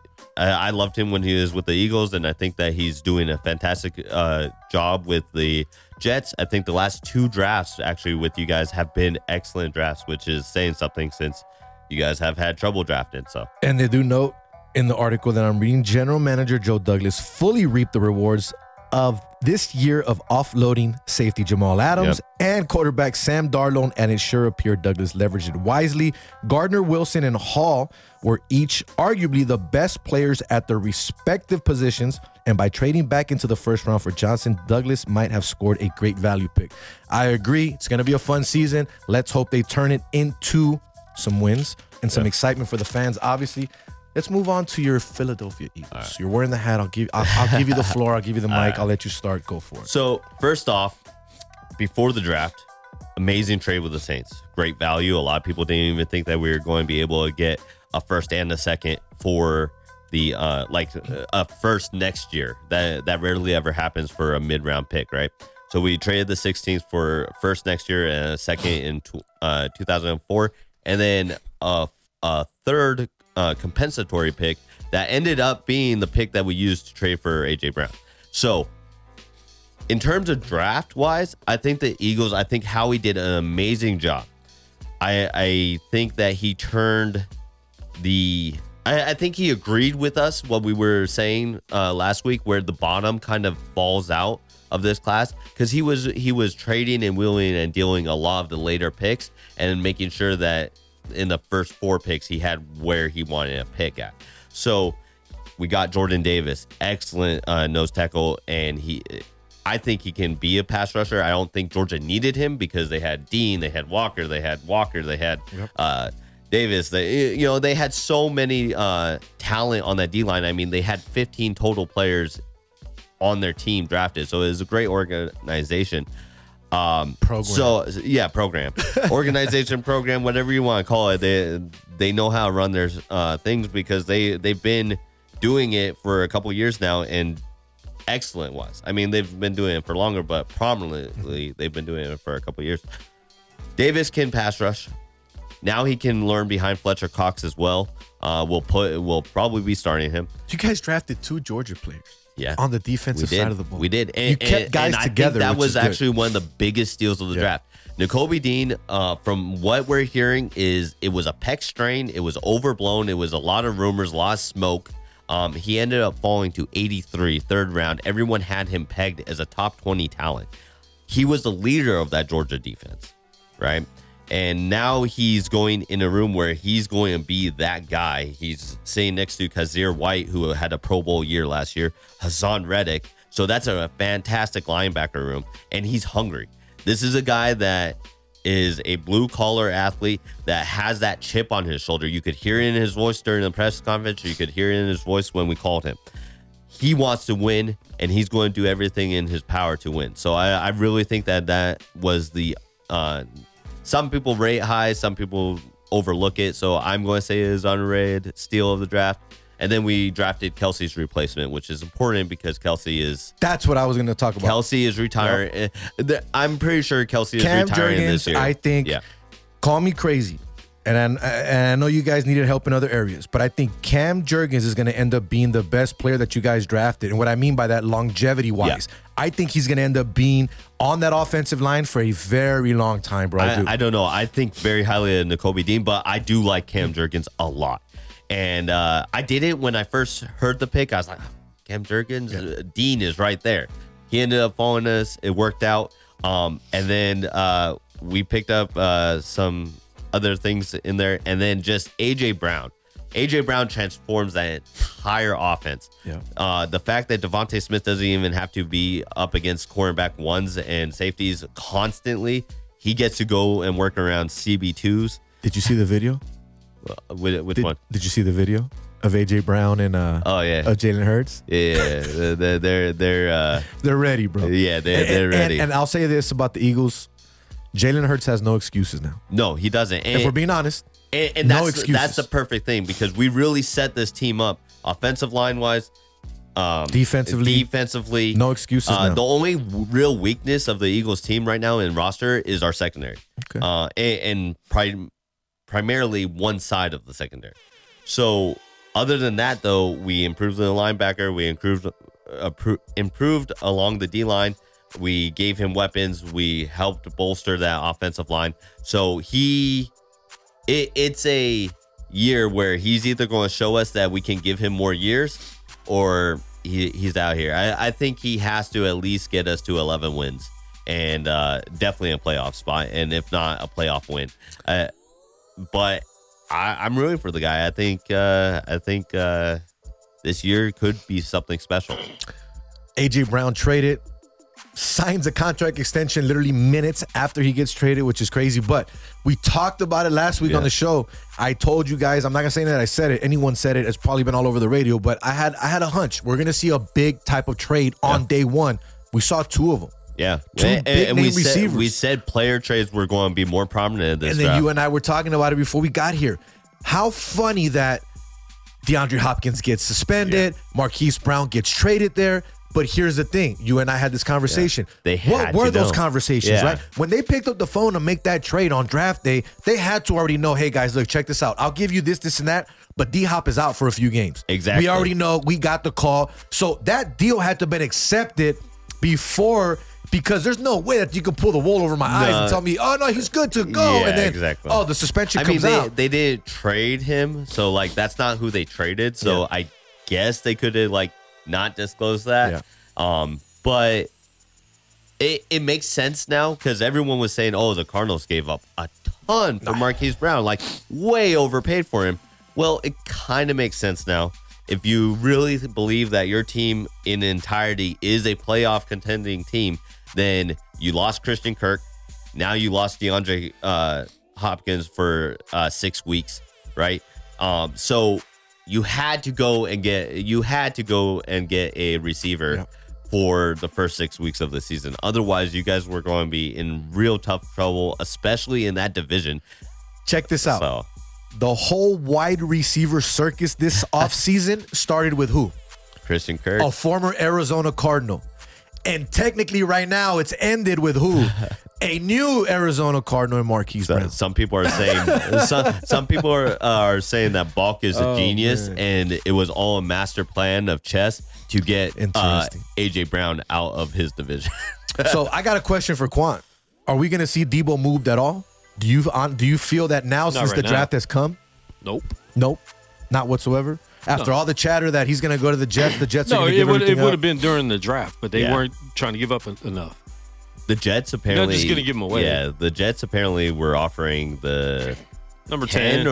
I loved him when he was with the Eagles, and I think that he's doing a fantastic job with the Jets. I think the last 2 drafts actually with you guys have been excellent drafts, which is saying something since you guys have had trouble drafting. So, and they do note in the article that I'm reading, General Manager Joe Douglas fully reaped the rewards of this year of offloading safety Jamal Adams and quarterback Sam Darnold, and it sure appeared Douglas leveraged it wisely. Gardner, Wilson, and Hall were each arguably the best players at their respective positions, and by trading back into the first round for Johnson, Douglas might have scored a great value pick. I agree. It's going to be a fun season. Let's hope they turn it into some wins and some excitement for the fans, obviously. Let's move on to your Philadelphia Eagles. Right. You're wearing the hat. I'll give you the floor. I'll give you the mic. Right. I'll let you start. Go for it. So first off, before the draft, amazing trade with the Saints. Great value. A lot of people didn't even think that we were going to be able to get a first and a second for the a first next year. That rarely ever happens for a mid-round pick, right? So we traded the 16th for first next year and a second in 2004, and then a third compensatory pick that ended up being the pick that we used to trade for AJ Brown. So in terms of draft wise, I think the Eagles, I think Howie did an amazing job. I think that he turned the I think he agreed with us what we were saying last week, where the bottom kind of falls out of this class, because he was trading and wheeling and dealing a lot of the later picks and making sure that in the first 4 picks he had where he wanted to pick at. So we got Jordan Davis, excellent nose tackle, and I think he can be a pass rusher. I don't think Georgia needed him because they had Dean, they had Walker, they had Davis. They had so many talent on that D-line. I mean, they had 15 total players on their team drafted, so it was a great organization. Program. So yeah, program, organization, program, whatever you want to call it. They know how to run their things because they've been doing it for a couple years now, and excellent was. I mean, they've been doing it for longer, but prominently they've been doing it for a couple years. Davis can pass rush. Now he can learn behind Fletcher Cox as well. We'll probably be starting him. You guys drafted 2 Georgia players. Yeah, on the defensive side of the ball. We did. You kept guys together. I think that was actually one of the biggest steals of the draft. Nakobe Dean, from what we're hearing, is it was a pec strain. It was overblown. It was a lot of rumors, a lot of smoke. He ended up falling to 83, 3rd round. Everyone had him pegged as a top 20 talent. He was the leader of that Georgia defense, right? And now he's going in a room where he's going to be that guy. He's sitting next to Kazir White, who had a Pro Bowl year last year, Hassan Reddick. So that's a fantastic linebacker room. And he's hungry. This is a guy that is a blue-collar athlete that has that chip on his shoulder. You could hear it in his voice during the press conference. You could hear it in his voice when we called him. He wants to win, and he's going to do everything in his power to win. So I really think that was the some people rate high, some people overlook it. So I'm going to say it is underrated steal of the draft. And then we drafted Kelsey's replacement, which is important because Kelsey is... That's what I was going to talk about. Kelsey is retiring. Yep. I'm pretty sure Kelsey is retiring this year. I think, call me crazy, and I know you guys needed help in other areas, but I think Cam Jurgens is going to end up being the best player that you guys drafted. And what I mean by that, longevity-wise, I think he's going to end up being on that offensive line for a very long time, bro. I don't know. I think very highly of Nakobe Dean, but I do like Cam Jurgens a lot. And I did it when I first heard the pick. I was like, Cam Jurgens, Dean is right there. He ended up following us. It worked out. And then we picked up some other things in there. And then just A.J. Brown. A.J. Brown transforms that entire offense. Yeah. The fact that Devontae Smith doesn't even have to be up against cornerback ones and safeties constantly. He gets to go and work around CB2s. Did you see the video? Which one? Did you see the video of AJ Brown and Jalen Hurts? Yeah, they're ready, bro. Yeah, they're ready. And I'll say this about the Eagles: Jalen Hurts has no excuses now. No, he doesn't. And, if we're being honest, and no excuses. That's the perfect thing because we really set this team up offensive line wise. Defensively, no excuses. Now. The only real weakness of the Eagles team right now in roster is our secondary. Okay. Primarily one side of the secondary. So other than that, though, we improved the linebacker. We improved along the D-line. We gave him weapons. We helped bolster that offensive line. So it's a year where he's either going to show us that we can give him more years or he's out here. I think he has to at least get us to 11 wins and definitely a playoff spot. And if not, a playoff win. But I'm rooting for the guy. I think this year could be something special. AJ Brown traded, signs a contract extension literally minutes after he gets traded, which is crazy. But we talked about it last week on the show. I told you guys, I'm not gonna say that I said it. Anyone said it. It's probably been all over the radio. But I had a hunch. We're gonna see a big type of trade on day one. We saw 2 of them. Yeah, and we said player trades were going to be more prominent in this and then draft. You and I were talking about it before we got here. How funny that DeAndre Hopkins gets suspended, Marquise Brown gets traded there. But here's the thing. You and I had this conversation. What were those conversations, right? When they picked up the phone to make that trade on draft day, they had to already know, hey, guys, look, check this out. I'll give you this, and that. But D-Hop is out for a few games. Exactly. We already know. We got the call. So that deal had to have been accepted before Because there's no way that you can pull the wool over my eyes and tell me, oh, no, he's good to go. Yeah, and then, exactly. oh, the suspension comes out. They didn't trade him, so like that's not who they traded. So I guess they could have like not disclosed that. Yeah. But it makes sense now because everyone was saying, oh, the Cardinals gave up a ton for Marquise Brown, like way overpaid for him. Well, it kind of makes sense now. If you really believe that your team in entirety is a playoff contending team, then you lost Christian Kirk. Now you lost DeAndre Hopkins for 6 weeks, right? So you had to go and get a receiver for the first 6 weeks of the season. Otherwise, you guys were going to be in real tough trouble, especially in that division. Check this out. So, the whole wide receiver circus this offseason started with who? Christian Kirk. A former Arizona Cardinal. And technically right now it's ended with who? A new Arizona Cardinal and Marquise Brown. Some people are saying some people are saying that Balk is a genius and it was all a master plan of chess to get AJ Brown out of his division. So I got a question for Quan. Are we going to see Debo moved at all? Do you feel that now since the draft has come? Nope. Not whatsoever. After all the chatter that he's going to go to the Jets are going to give everything up. It would have been during the draft, but they weren't trying to give up enough. The Jets apparently they're just going to give him away. Yeah, the Jets apparently were offering the number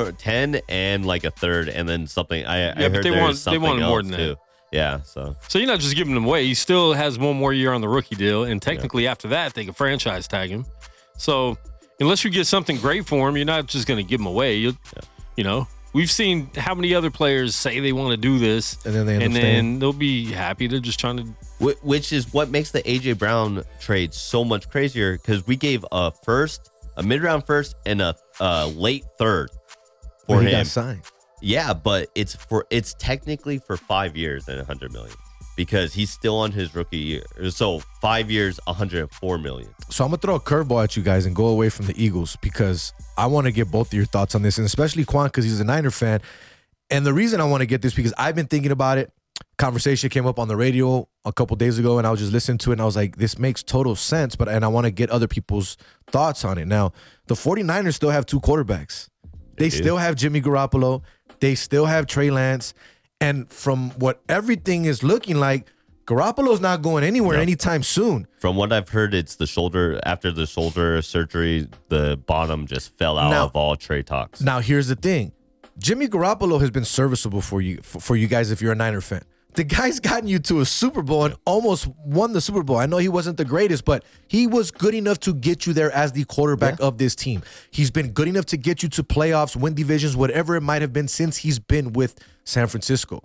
10 and like a third, and then something. I heard but they wanted more than too. that. Yeah, so you're not just giving him away. He still has one more year on the rookie deal, and technically after that they can franchise tag him. So unless you get something great for him, you're not just going to give him away. You know, we've seen how many other players say they want to do this, and then they'll be happy. They're just trying to. Which is what makes the AJ Brown trade so much crazier because we gave a mid-round first, and a late third for him. He got signed. Yeah, but it's technically for 5 years and $100 million because he's still on his rookie year. So 5 years, $104 million. So I'm gonna throw a curveball at you guys and go away from the Eagles because I want to get both of your thoughts on this, and especially Quan because he's a Niner fan. And the reason I want to get this because I've been thinking about it. Conversation came up on the radio a couple days ago, and I was just listening to it, and I was like, this makes total sense, and I want to get other people's thoughts on it. Now, the 49ers still have two quarterbacks. They still have Jimmy Garoppolo. They still have Trey Lance. And from what everything is looking like, Garoppolo's not going anywhere anytime soon. From what I've heard, it's the shoulder. After the shoulder surgery, the bottom just fell out of all trade talks. Now, here's the thing. Jimmy Garoppolo has been serviceable for you guys if you're a Niner fan. The guy's gotten you to a Super Bowl and almost won the Super Bowl. I know he wasn't the greatest, but he was good enough to get you there as the quarterback of this team. He's been good enough to get you to playoffs, win divisions, whatever it might have been since he's been with San Francisco.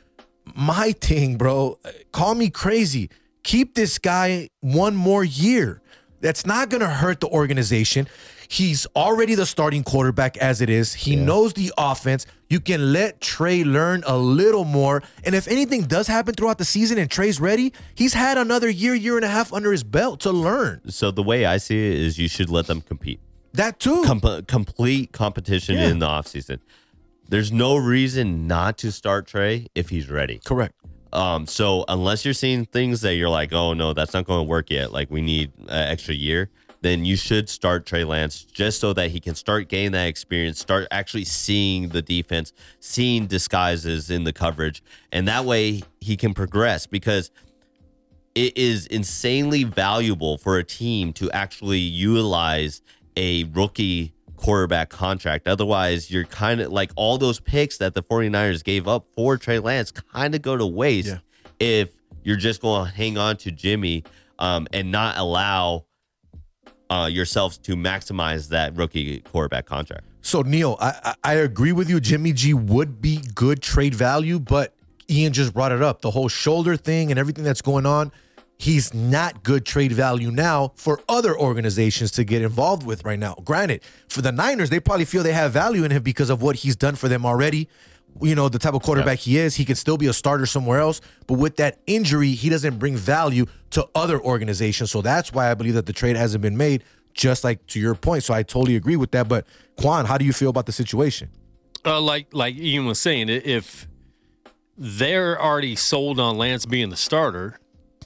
My thing, bro, call me crazy. Keep this guy one more year. That's not going to hurt the organization. He's already the starting quarterback as it is. He knows the offense. You can let Trey learn a little more. And if anything does happen throughout the season and Trey's ready, he's had another year and a half under his belt to learn. So the way I see it is you should let them compete. That too. Complete competition in the offseason. There's no reason not to start Trey if he's ready. Correct. So unless you're seeing things that you're like, oh, no, that's not going to work yet, like we need an extra year, then you should start Trey Lance just so that he can start gaining that experience, start actually seeing the defense, seeing disguises in the coverage, and that way he can progress because it is insanely valuable for a team to actually utilize a rookie quarterback contract. Otherwise, you're kind of like all those picks that the 49ers gave up for Trey Lance kind of go to waste if you're just going to hang on to Jimmy and not allow yourselves to maximize that rookie quarterback contract. So, Neil, I agree with you. Jimmy G would be good trade value, but Ian just brought it up. The whole shoulder thing and everything that's going on, he's not good trade value now for other organizations to get involved with right now. Granted, for the Niners, they probably feel they have value in him because of what he's done for them already. You know, the type of quarterback he is, he can still be a starter somewhere else. But with that injury, he doesn't bring value to other organizations. So that's why I believe that the trade hasn't been made, just like to your point. So I totally agree with that. But Quan, how do you feel about the situation? Like Ian was saying, if they're already sold on Lance being the starter,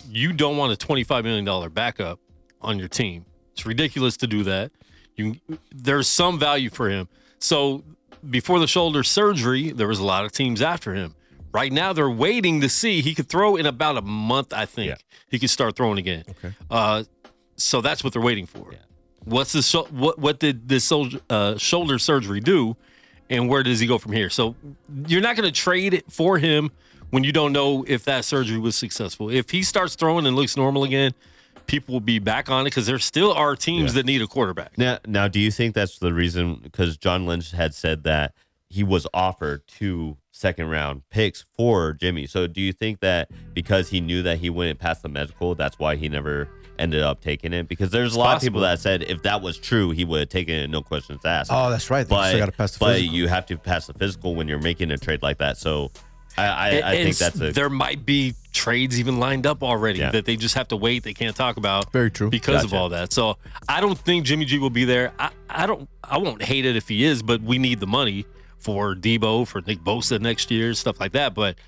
you don't want a $25 million backup on your team. It's ridiculous to do that. There's some value for him. So before the shoulder surgery, there was a lot of teams after him. Right now, they're waiting to see. He could throw in about a month, I think. Yeah. He could start throwing again. Okay. So that's what they're waiting for. Yeah. What did this shoulder surgery do, and where does he go from here? So you're not going to trade it for him when you don't know if that surgery was successful. If he starts throwing and looks normal again, people will be back on it because there still are teams that need a quarterback. Now, do you think that's the reason? Because John Lynch had said that he was offered 2 second-round picks for Jimmy. So do you think that because he knew that he wouldn't pass the medical, that's why he never ended up taking it? Because there's a lot of people that said if that was true, he would have taken it, no questions asked. Oh, that's right. But you have to pass the physical when you're making a trade like that. So I think there might be trades even lined up already that they just have to wait. They can't talk about. Very true. Because of all that. So I don't think Jimmy G will be there. I won't hate it if he is, but we need the money for Debo, for Nick Bosa next year, stuff like that. But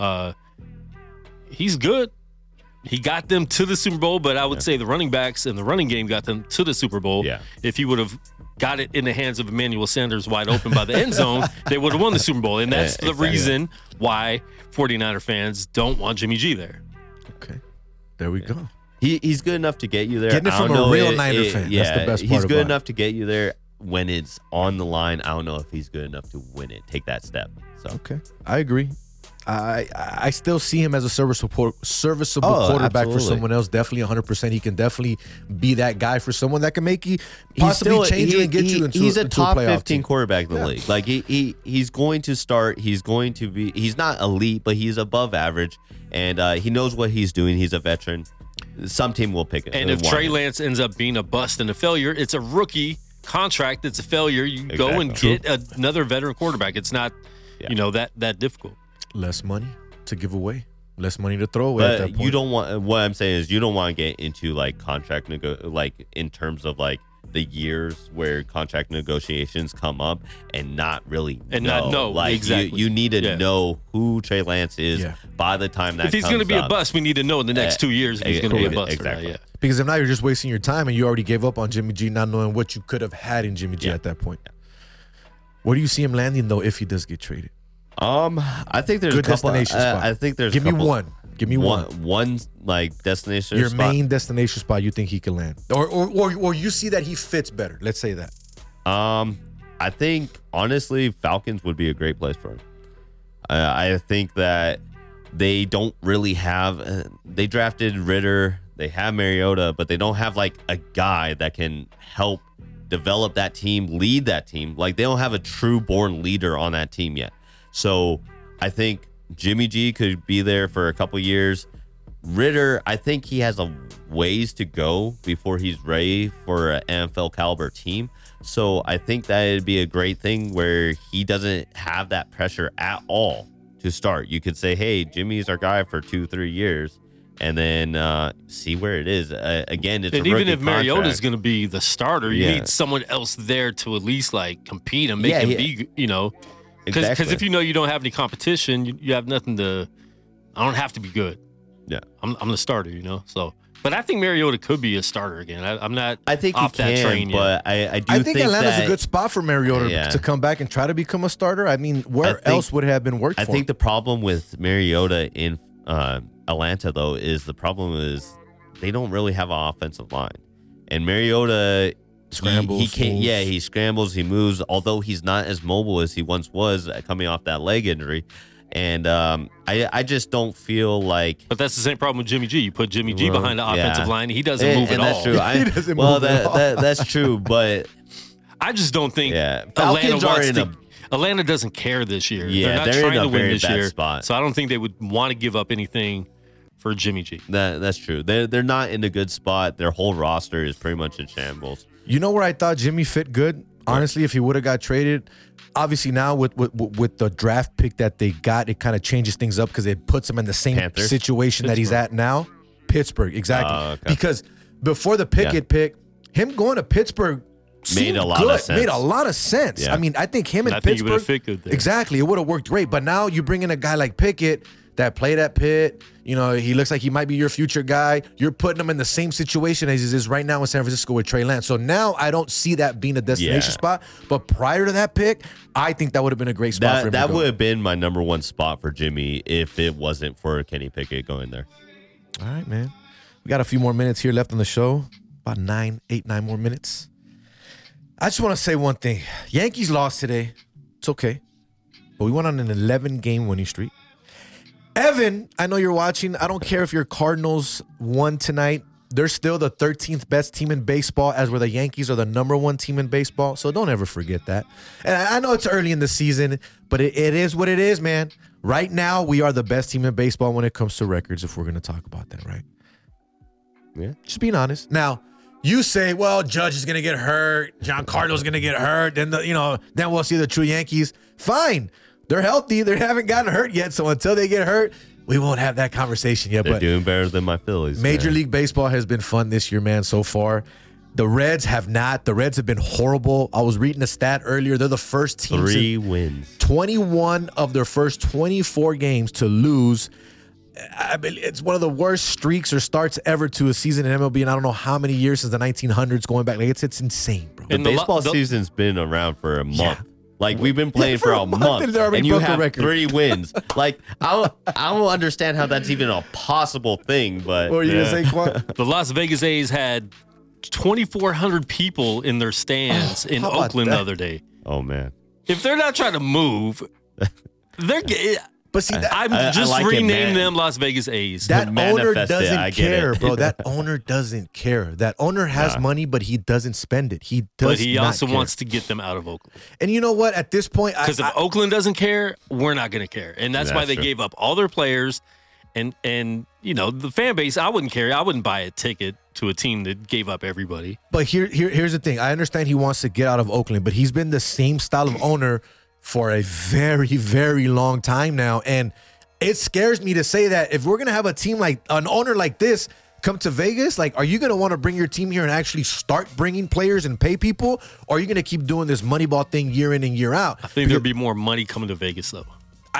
he's good. He got them to the Super Bowl, but I would say the running backs and the running game got them to the Super Bowl. Yeah. If he would have got it in the hands of Emmanuel Sanders wide open by the end zone, they would have won the Super Bowl. And that's the reason why 49er fans don't want Jimmy G there. Okay. There we go. He's good enough to get you there. Getting it from a real Niner fan. Yeah, that's the best part he's good about enough to get you there. When it's on the line, I don't know if he's good enough to win it, take that step. So okay, I agree. I still see him as a serviceable quarterback for someone else. Definitely 100%. He can definitely be that guy for someone that can make you possibly change you and get you into he's a top 15 team. quarterback in the league. Like he's going to start. He's going to be. He's not elite, but he's above average, and he knows what he's doing. He's a veteran. Some team will pick it. And if Trey Lance ends up being a bust and a failure, it's a rookie contract. It's a failure. You go and get another veteran quarterback. It's not, that difficult. Less money to give away, less money to throw away. But at that point. You don't want. What I'm saying is, you don't want to get into like contract like in terms of like the years where contract negotiations come up and not really not know. Like exactly. you need to know who Trey Lance is by the time that. If he's going to be a bust, we need to know in the next 2 years if he's going to be a bust. Exactly. Or not. Because if not, you're just wasting your time, and you already gave up on Jimmy G, not knowing what you could have had in Jimmy G at that point. Where do you see him landing though if he does get traded? I think there's good a couple. Destination spot. I think there's. Give me one. Give me one. One like destination. Your spot. main destination spot. You think he can land, or you see that he fits better. Let's say that. I think honestly, Falcons would be a great place for him. I think that they don't really have. They drafted Ritter. They have Mariota, but they don't have like a guy that can help develop that team, lead that team. Like they don't have a true born leader on that team yet. So I think Jimmy G could be there for a couple years. Ritter, I think he has a ways to go before he's ready for an NFL caliber team. So I think that it'd be a great thing where he doesn't have that pressure at all to start. You could say, hey, Jimmy's our guy for 2-3 years. And then see where it is. Again, it's and a even if contract. Mariota's going to be the starter, you need someone else there to at least like compete and make him be, because if you don't have any competition, you have nothing to. I don't have to be good. Yeah, I'm the starter, So, but I think Mariota could be a starter again. I'm not. I think off he that can, train but yet. I think Atlanta's a good spot for Mariota to come back and try to become a starter. I mean, where else would it have been worked for? I think the problem with Mariota in Atlanta though is they don't really have an offensive line, and Mariota scrambles. He can't. Moves. Yeah, he scrambles. He moves. Although he's not as mobile as he once was coming off that leg injury, and I just don't feel like. But that's the same problem with Jimmy G. You put Jimmy G behind the offensive line, he doesn't move at that's all. True. He doesn't move at all. That's true, but I just don't think Falcons are in a. Atlanta doesn't care this year. Yeah, they're not trying to win this bad year. Spot. So I don't think they would want to give up anything for Jimmy G. That's true. They're not in a good spot. Their whole roster is pretty much in shambles. You know where I thought Jimmy fit good? Honestly, if he would have got traded, obviously now with the draft pick that they got, it kind of changes things up because it puts him in the same situation that he's at now. Pittsburgh, exactly. Okay. Because before the Pickett pick, him going to Pittsburgh made a lot of sense. Made a lot of sense. Yeah. I mean, I think him and Pittsburgh Pittsburgh, fit good there. exactly, it would have worked great. But now you bring in a guy like Pickett, that played at Pitt. You know, he looks like he might be your future guy. You're putting him in the same situation as he is right now in San Francisco with Trey Lance. So now I don't see that being a destination spot. But prior to that pick, I think that would have been a great spot for him. That would have been my number one spot for Jimmy if it wasn't for Kenny Pickett going there. All right, man. We got a few more minutes here left on the show. About 9 more minutes. I just want to say one thing. Yankees lost today. It's okay. But we went on an 11-game winning streak. Evan, I know you're watching. I don't care if your Cardinals won tonight. They're still the 13th best team in baseball, as where the Yankees are the number one team in baseball. So don't ever forget that. And I know it's early in the season, but it is what it is, man. Right now, we are the best team in baseball when it comes to records, if we're going to talk about that, right? Yeah. Just being honest. Now, you say, well, Judge is going to get hurt. Giancarlo's going to get hurt. Then, then we'll see the true Yankees. Fine. They're healthy. They haven't gotten hurt yet. So until they get hurt, we won't have that conversation yet. They're but doing better than my Phillies. Major League Baseball has been fun this year, man, so far. The Reds have not. The Reds have been horrible. I was reading a stat earlier. They're the first team 3 wins. 21 of their first 24 games to lose. I mean, it's one of the worst streaks or starts ever to a season in MLB, and I don't know how many years since the 1900s going back. Like it's insane, bro. The baseball season's been around for a month. Yeah. Like, we've been playing for a month, and you have 3 wins. Like, I don't understand how that's even a possible thing, but... What were you going to say, Quan? The Las Vegas A's had 2,400 people in their stands in Oakland the other day. Oh, man. If they're not trying to move, they're... But see, I'm just like rename them Las Vegas A's. That owner doesn't care, bro. That owner doesn't care. That owner has money, but he doesn't spend it. He does. But he also wants to get them out of Oakland. And you know what? At this point, because if Oakland doesn't care, we're not going to care, and that's why they gave up all their players. And the fan base, I wouldn't care. I wouldn't buy a ticket to a team that gave up everybody. But here's the thing. I understand he wants to get out of Oakland, but he's been the same style of owner for a very, very long time now. And it scares me to say that if we're going to have a team like an owner like this come to Vegas, like, are you going to want to bring your team here and actually start bringing players and pay people? Or are you going to keep doing this Moneyball thing year in and year out? I think there'd be more money coming to Vegas, though.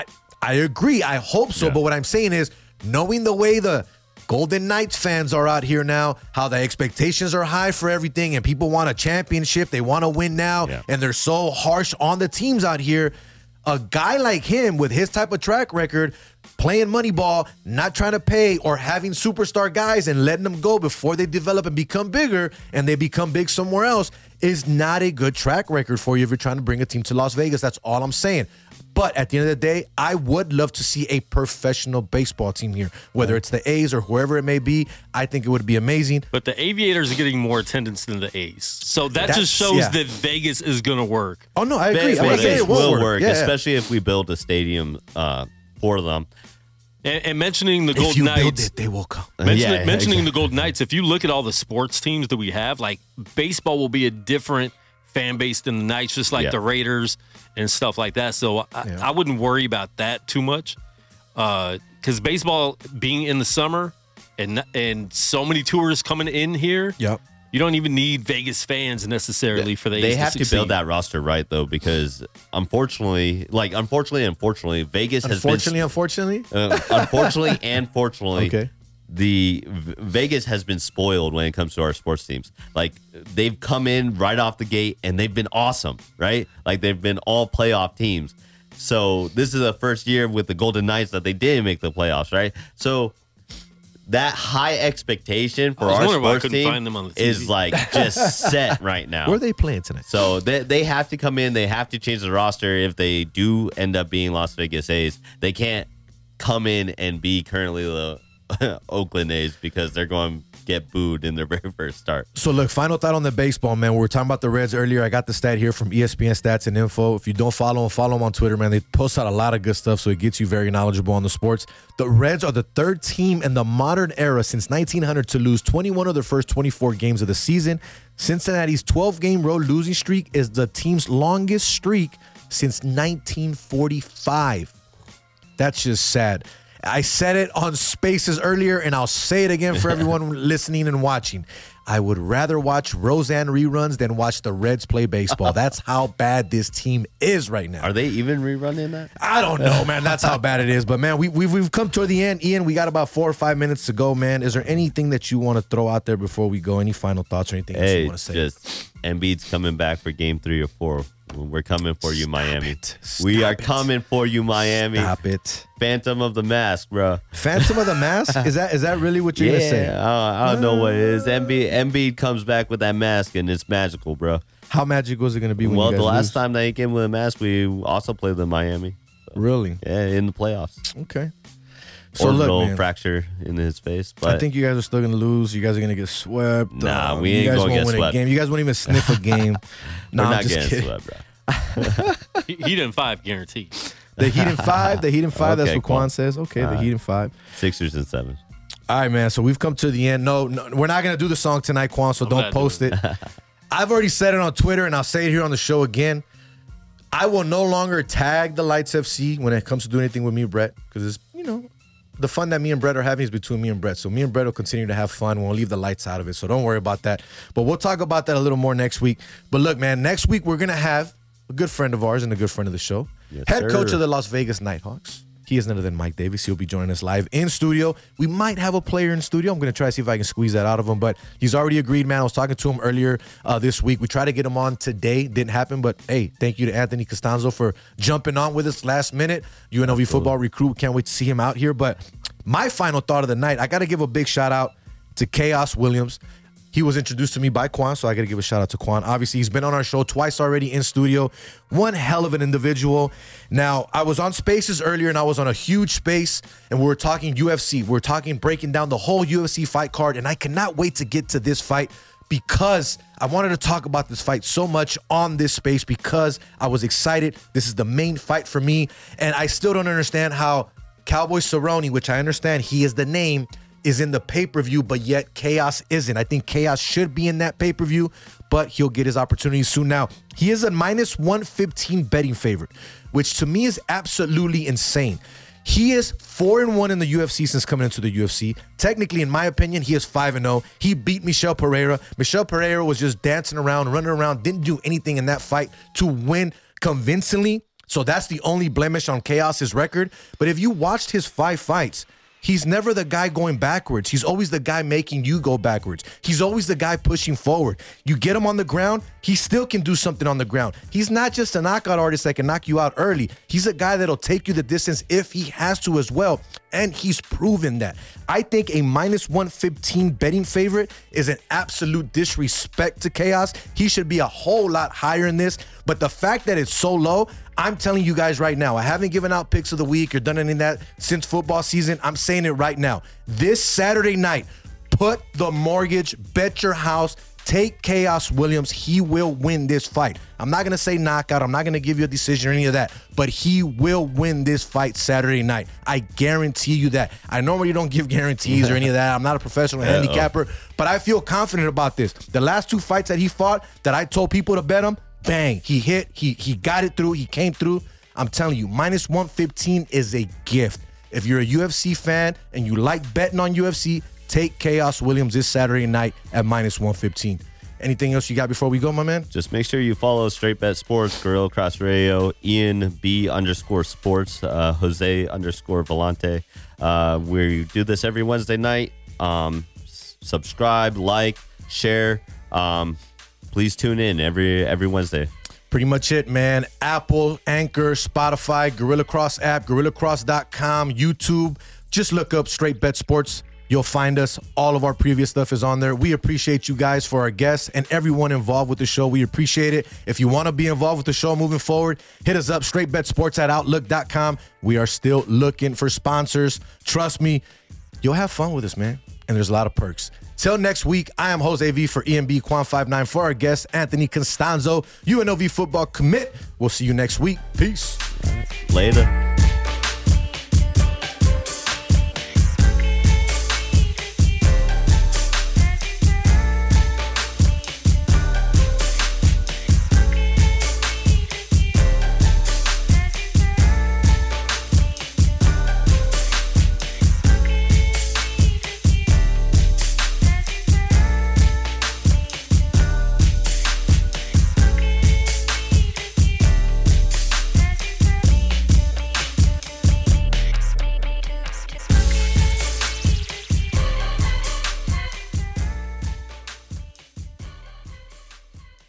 I agree. I hope so. Yeah. But what I'm saying is, knowing the way the Golden Knights fans are out here now, how the expectations are high for everything, and people want a championship. They want to win now, and they're so harsh on the teams out here. A guy like him with his type of track record, playing Moneyball, not trying to pay, or having superstar guys and letting them go before they develop and become bigger, and they become big somewhere else, is not a good track record for you if you're trying to bring a team to Las Vegas. That's all I'm saying. But at the end of the day, I would love to see a professional baseball team here, whether it's the A's or whoever it may be. I think it would be amazing. But the Aviators are getting more attendance than the A's. So that just shows that Vegas is going to work. Oh, no, I agree. Vegas will work, especially if we build a stadium for them. And mentioning the Golden Knights. If you build it, they will come. Mentioning the Golden Knights, if you look at all the sports teams that we have, like, baseball will be a different fan base than the Knights, just like the Raiders and stuff like that. So I wouldn't worry about that too much, because baseball being in the summer and so many tourists coming in here, you don't even need Vegas fans necessarily for the A's. They have to build that roster right, though, because unfortunately, Vegas has been unfortunately and fortunately. Okay. The Vegas has been spoiled when it comes to our sports teams. Like, they've come in right off the gate and they've been awesome, right? Like, they've been all playoff teams. So this is the first year with the Golden Knights that they didn't make the playoffs, right? So that high expectation for our sports team is like just set right now. Where are they playing tonight? So they have to come in. They have to change the roster if they do end up being Las Vegas A's. They can't come in and be currently the Oakland A's, because they're going to get booed in their very first start. So look, final thought on the baseball, man. We were talking about the Reds earlier. I got the stat here from ESPN Stats and Info. If you don't follow them on Twitter, man, they post out a lot of good stuff, so it gets you very knowledgeable on the sports. The Reds are the third team in the modern era since 1900 to lose 21 of their first 24 games of the season. Cincinnati's 12-game road losing streak is the team's longest streak since 1945. That's just sad. I said it on Spaces earlier, and I'll say it again for everyone listening and watching. I would rather watch Roseanne reruns than watch the Reds play baseball. That's how bad this team is right now. Are they even rerunning that? I don't know, man. That's how bad it is. But, man, we've come toward the end. Ian, we got about 4 or 5 minutes to go, man. Is there anything that you want to throw out there before we go? Any final thoughts or anything else you want to say? Just Embiid's coming back for game 3 or 4. We're coming for you, Miami. We are coming for you, Miami. Stop it. Phantom of the Mask, bro. Phantom of the Mask? Is that really what you're going to say? I don't know what it is. Embiid comes back with that mask, and it's magical, bro. How magical is it going to be when you guys the last lose? time that he came with a mask, we also played them Miami. So, really? Yeah, in the playoffs. Okay. So Orbital look, man, fracture in his face. But I think you guys are still going to lose. You guys are going to get swept. Nah, we ain't going to get swept. You guys won't even sniff a game. We're I'm not just getting kidding. swept, bro. Heat in 5 guaranteed. The Heat in 5. The Heat in 5. That's Okay, what Quan cool. says. Okay, the Heat in 5. Sixers in 7. All right, man. So we've come to the end. No, we're not going to do the song tonight, Quan, so don't post it. I've already said it on Twitter, and I'll say it here on the show again. I will no longer tag the Lights FC when it comes to doing anything with me and Brett, because it's, the fun that me and Brett are having is between me and Brett. So me and Brett will continue to have fun. We'll leave the lights out of it, so don't worry about that. But we'll talk about that a little more next week. But look, man, next week we're going to have a good friend of ours and a good friend of the show, head coach of the Las Vegas Nighthawks. He is none other than Mike Davis. He'll be joining us live in studio. We might have a player in studio. I'm going to try to see if I can squeeze that out of him, but he's already agreed, man. I was talking to him earlier this week. We tried to get him on today. Didn't happen, but hey, thank you to Anthony Costanzo for jumping on with us last minute. UNLV football recruit. Can't wait to see him out here. But my final thought of the night, I got to give a big shout out to Chaos Williams. He was introduced to me by Quan, so I got to give a shout out to Quan. Obviously, he's been on our show twice already in studio. One hell of an individual. Now, I was on Spaces earlier, and I was on a huge space, and we were talking UFC. We were talking, breaking down the whole UFC fight card, and I cannot wait to get to this fight because I wanted to talk about this fight so much on this space because I was excited. This is the main fight for me, and I still don't understand how Cowboy Cerrone, which I understand he is the name, is in the pay-per-view, but yet Chaos isn't. I think Chaos should be in that pay-per-view, but he'll get his opportunity soon. Now, he is a minus 115 betting favorite, which to me is absolutely insane. He is 4-1 in the UFC since coming into the UFC. Technically, in my opinion, he is 5-0. He beat Michel Pereira. Michel Pereira was just dancing around, running around, didn't do anything in that fight to win convincingly. So that's the only blemish on Chaos's record. But if you watched his 5 fights, he's never the guy going backwards. He's always the guy making you go backwards. He's always the guy pushing forward. You get him on the ground, he still can do something on the ground. He's not just a knockout artist that can knock you out early. He's a guy that'll take you the distance if he has to as well. And he's proven that. I think a minus 115 betting favorite is an absolute disrespect to Chaos. He should be a whole lot higher in this. But the fact that it's so low, I'm telling you guys right now, I haven't given out picks of the week or done any of that since football season. I'm saying it right now. This Saturday night, put the mortgage, bet your house, take Chaos Williams. He will win this fight. I'm not going to say knockout. I'm not going to give you a decision or any of that, but he will win this fight Saturday night. I guarantee you that. I normally don't give guarantees or any of that. I'm not a professional handicapper, but I feel confident about this. The last 2 fights that he fought that I told people to bet him, bang, he hit, he got it through, he came through. I'm telling you, minus 115 is a gift. If you're a UFC fan and you like betting on UFC, take Chaos Williams this Saturday night at minus 115. Anything else you got before we go, my man? Just make sure you follow Straight Bet Sports, Gorilla Cross Radio, Ian B_sports, Jose _Volante. We do this every Wednesday night. Subscribe, like, share. Please tune in every Wednesday. Pretty much it, man. Apple, Anchor, Spotify, Gorilla Cross app, GorillaCross.com, YouTube. Just look up Straight Bet Sports. You'll find us. All of our previous stuff is on there. We appreciate you guys for our guests and everyone involved with the show. We appreciate it. If you want to be involved with the show moving forward, hit us up, straightbetsports@outlook.com. We are still looking for sponsors. Trust me, you'll have fun with us, man. And there's a lot of perks. Till next week, I am Jose V for EMB Quan59 for our guest, Anthony Costanzo, UNLV football commit. We'll see you next week. Peace. Later.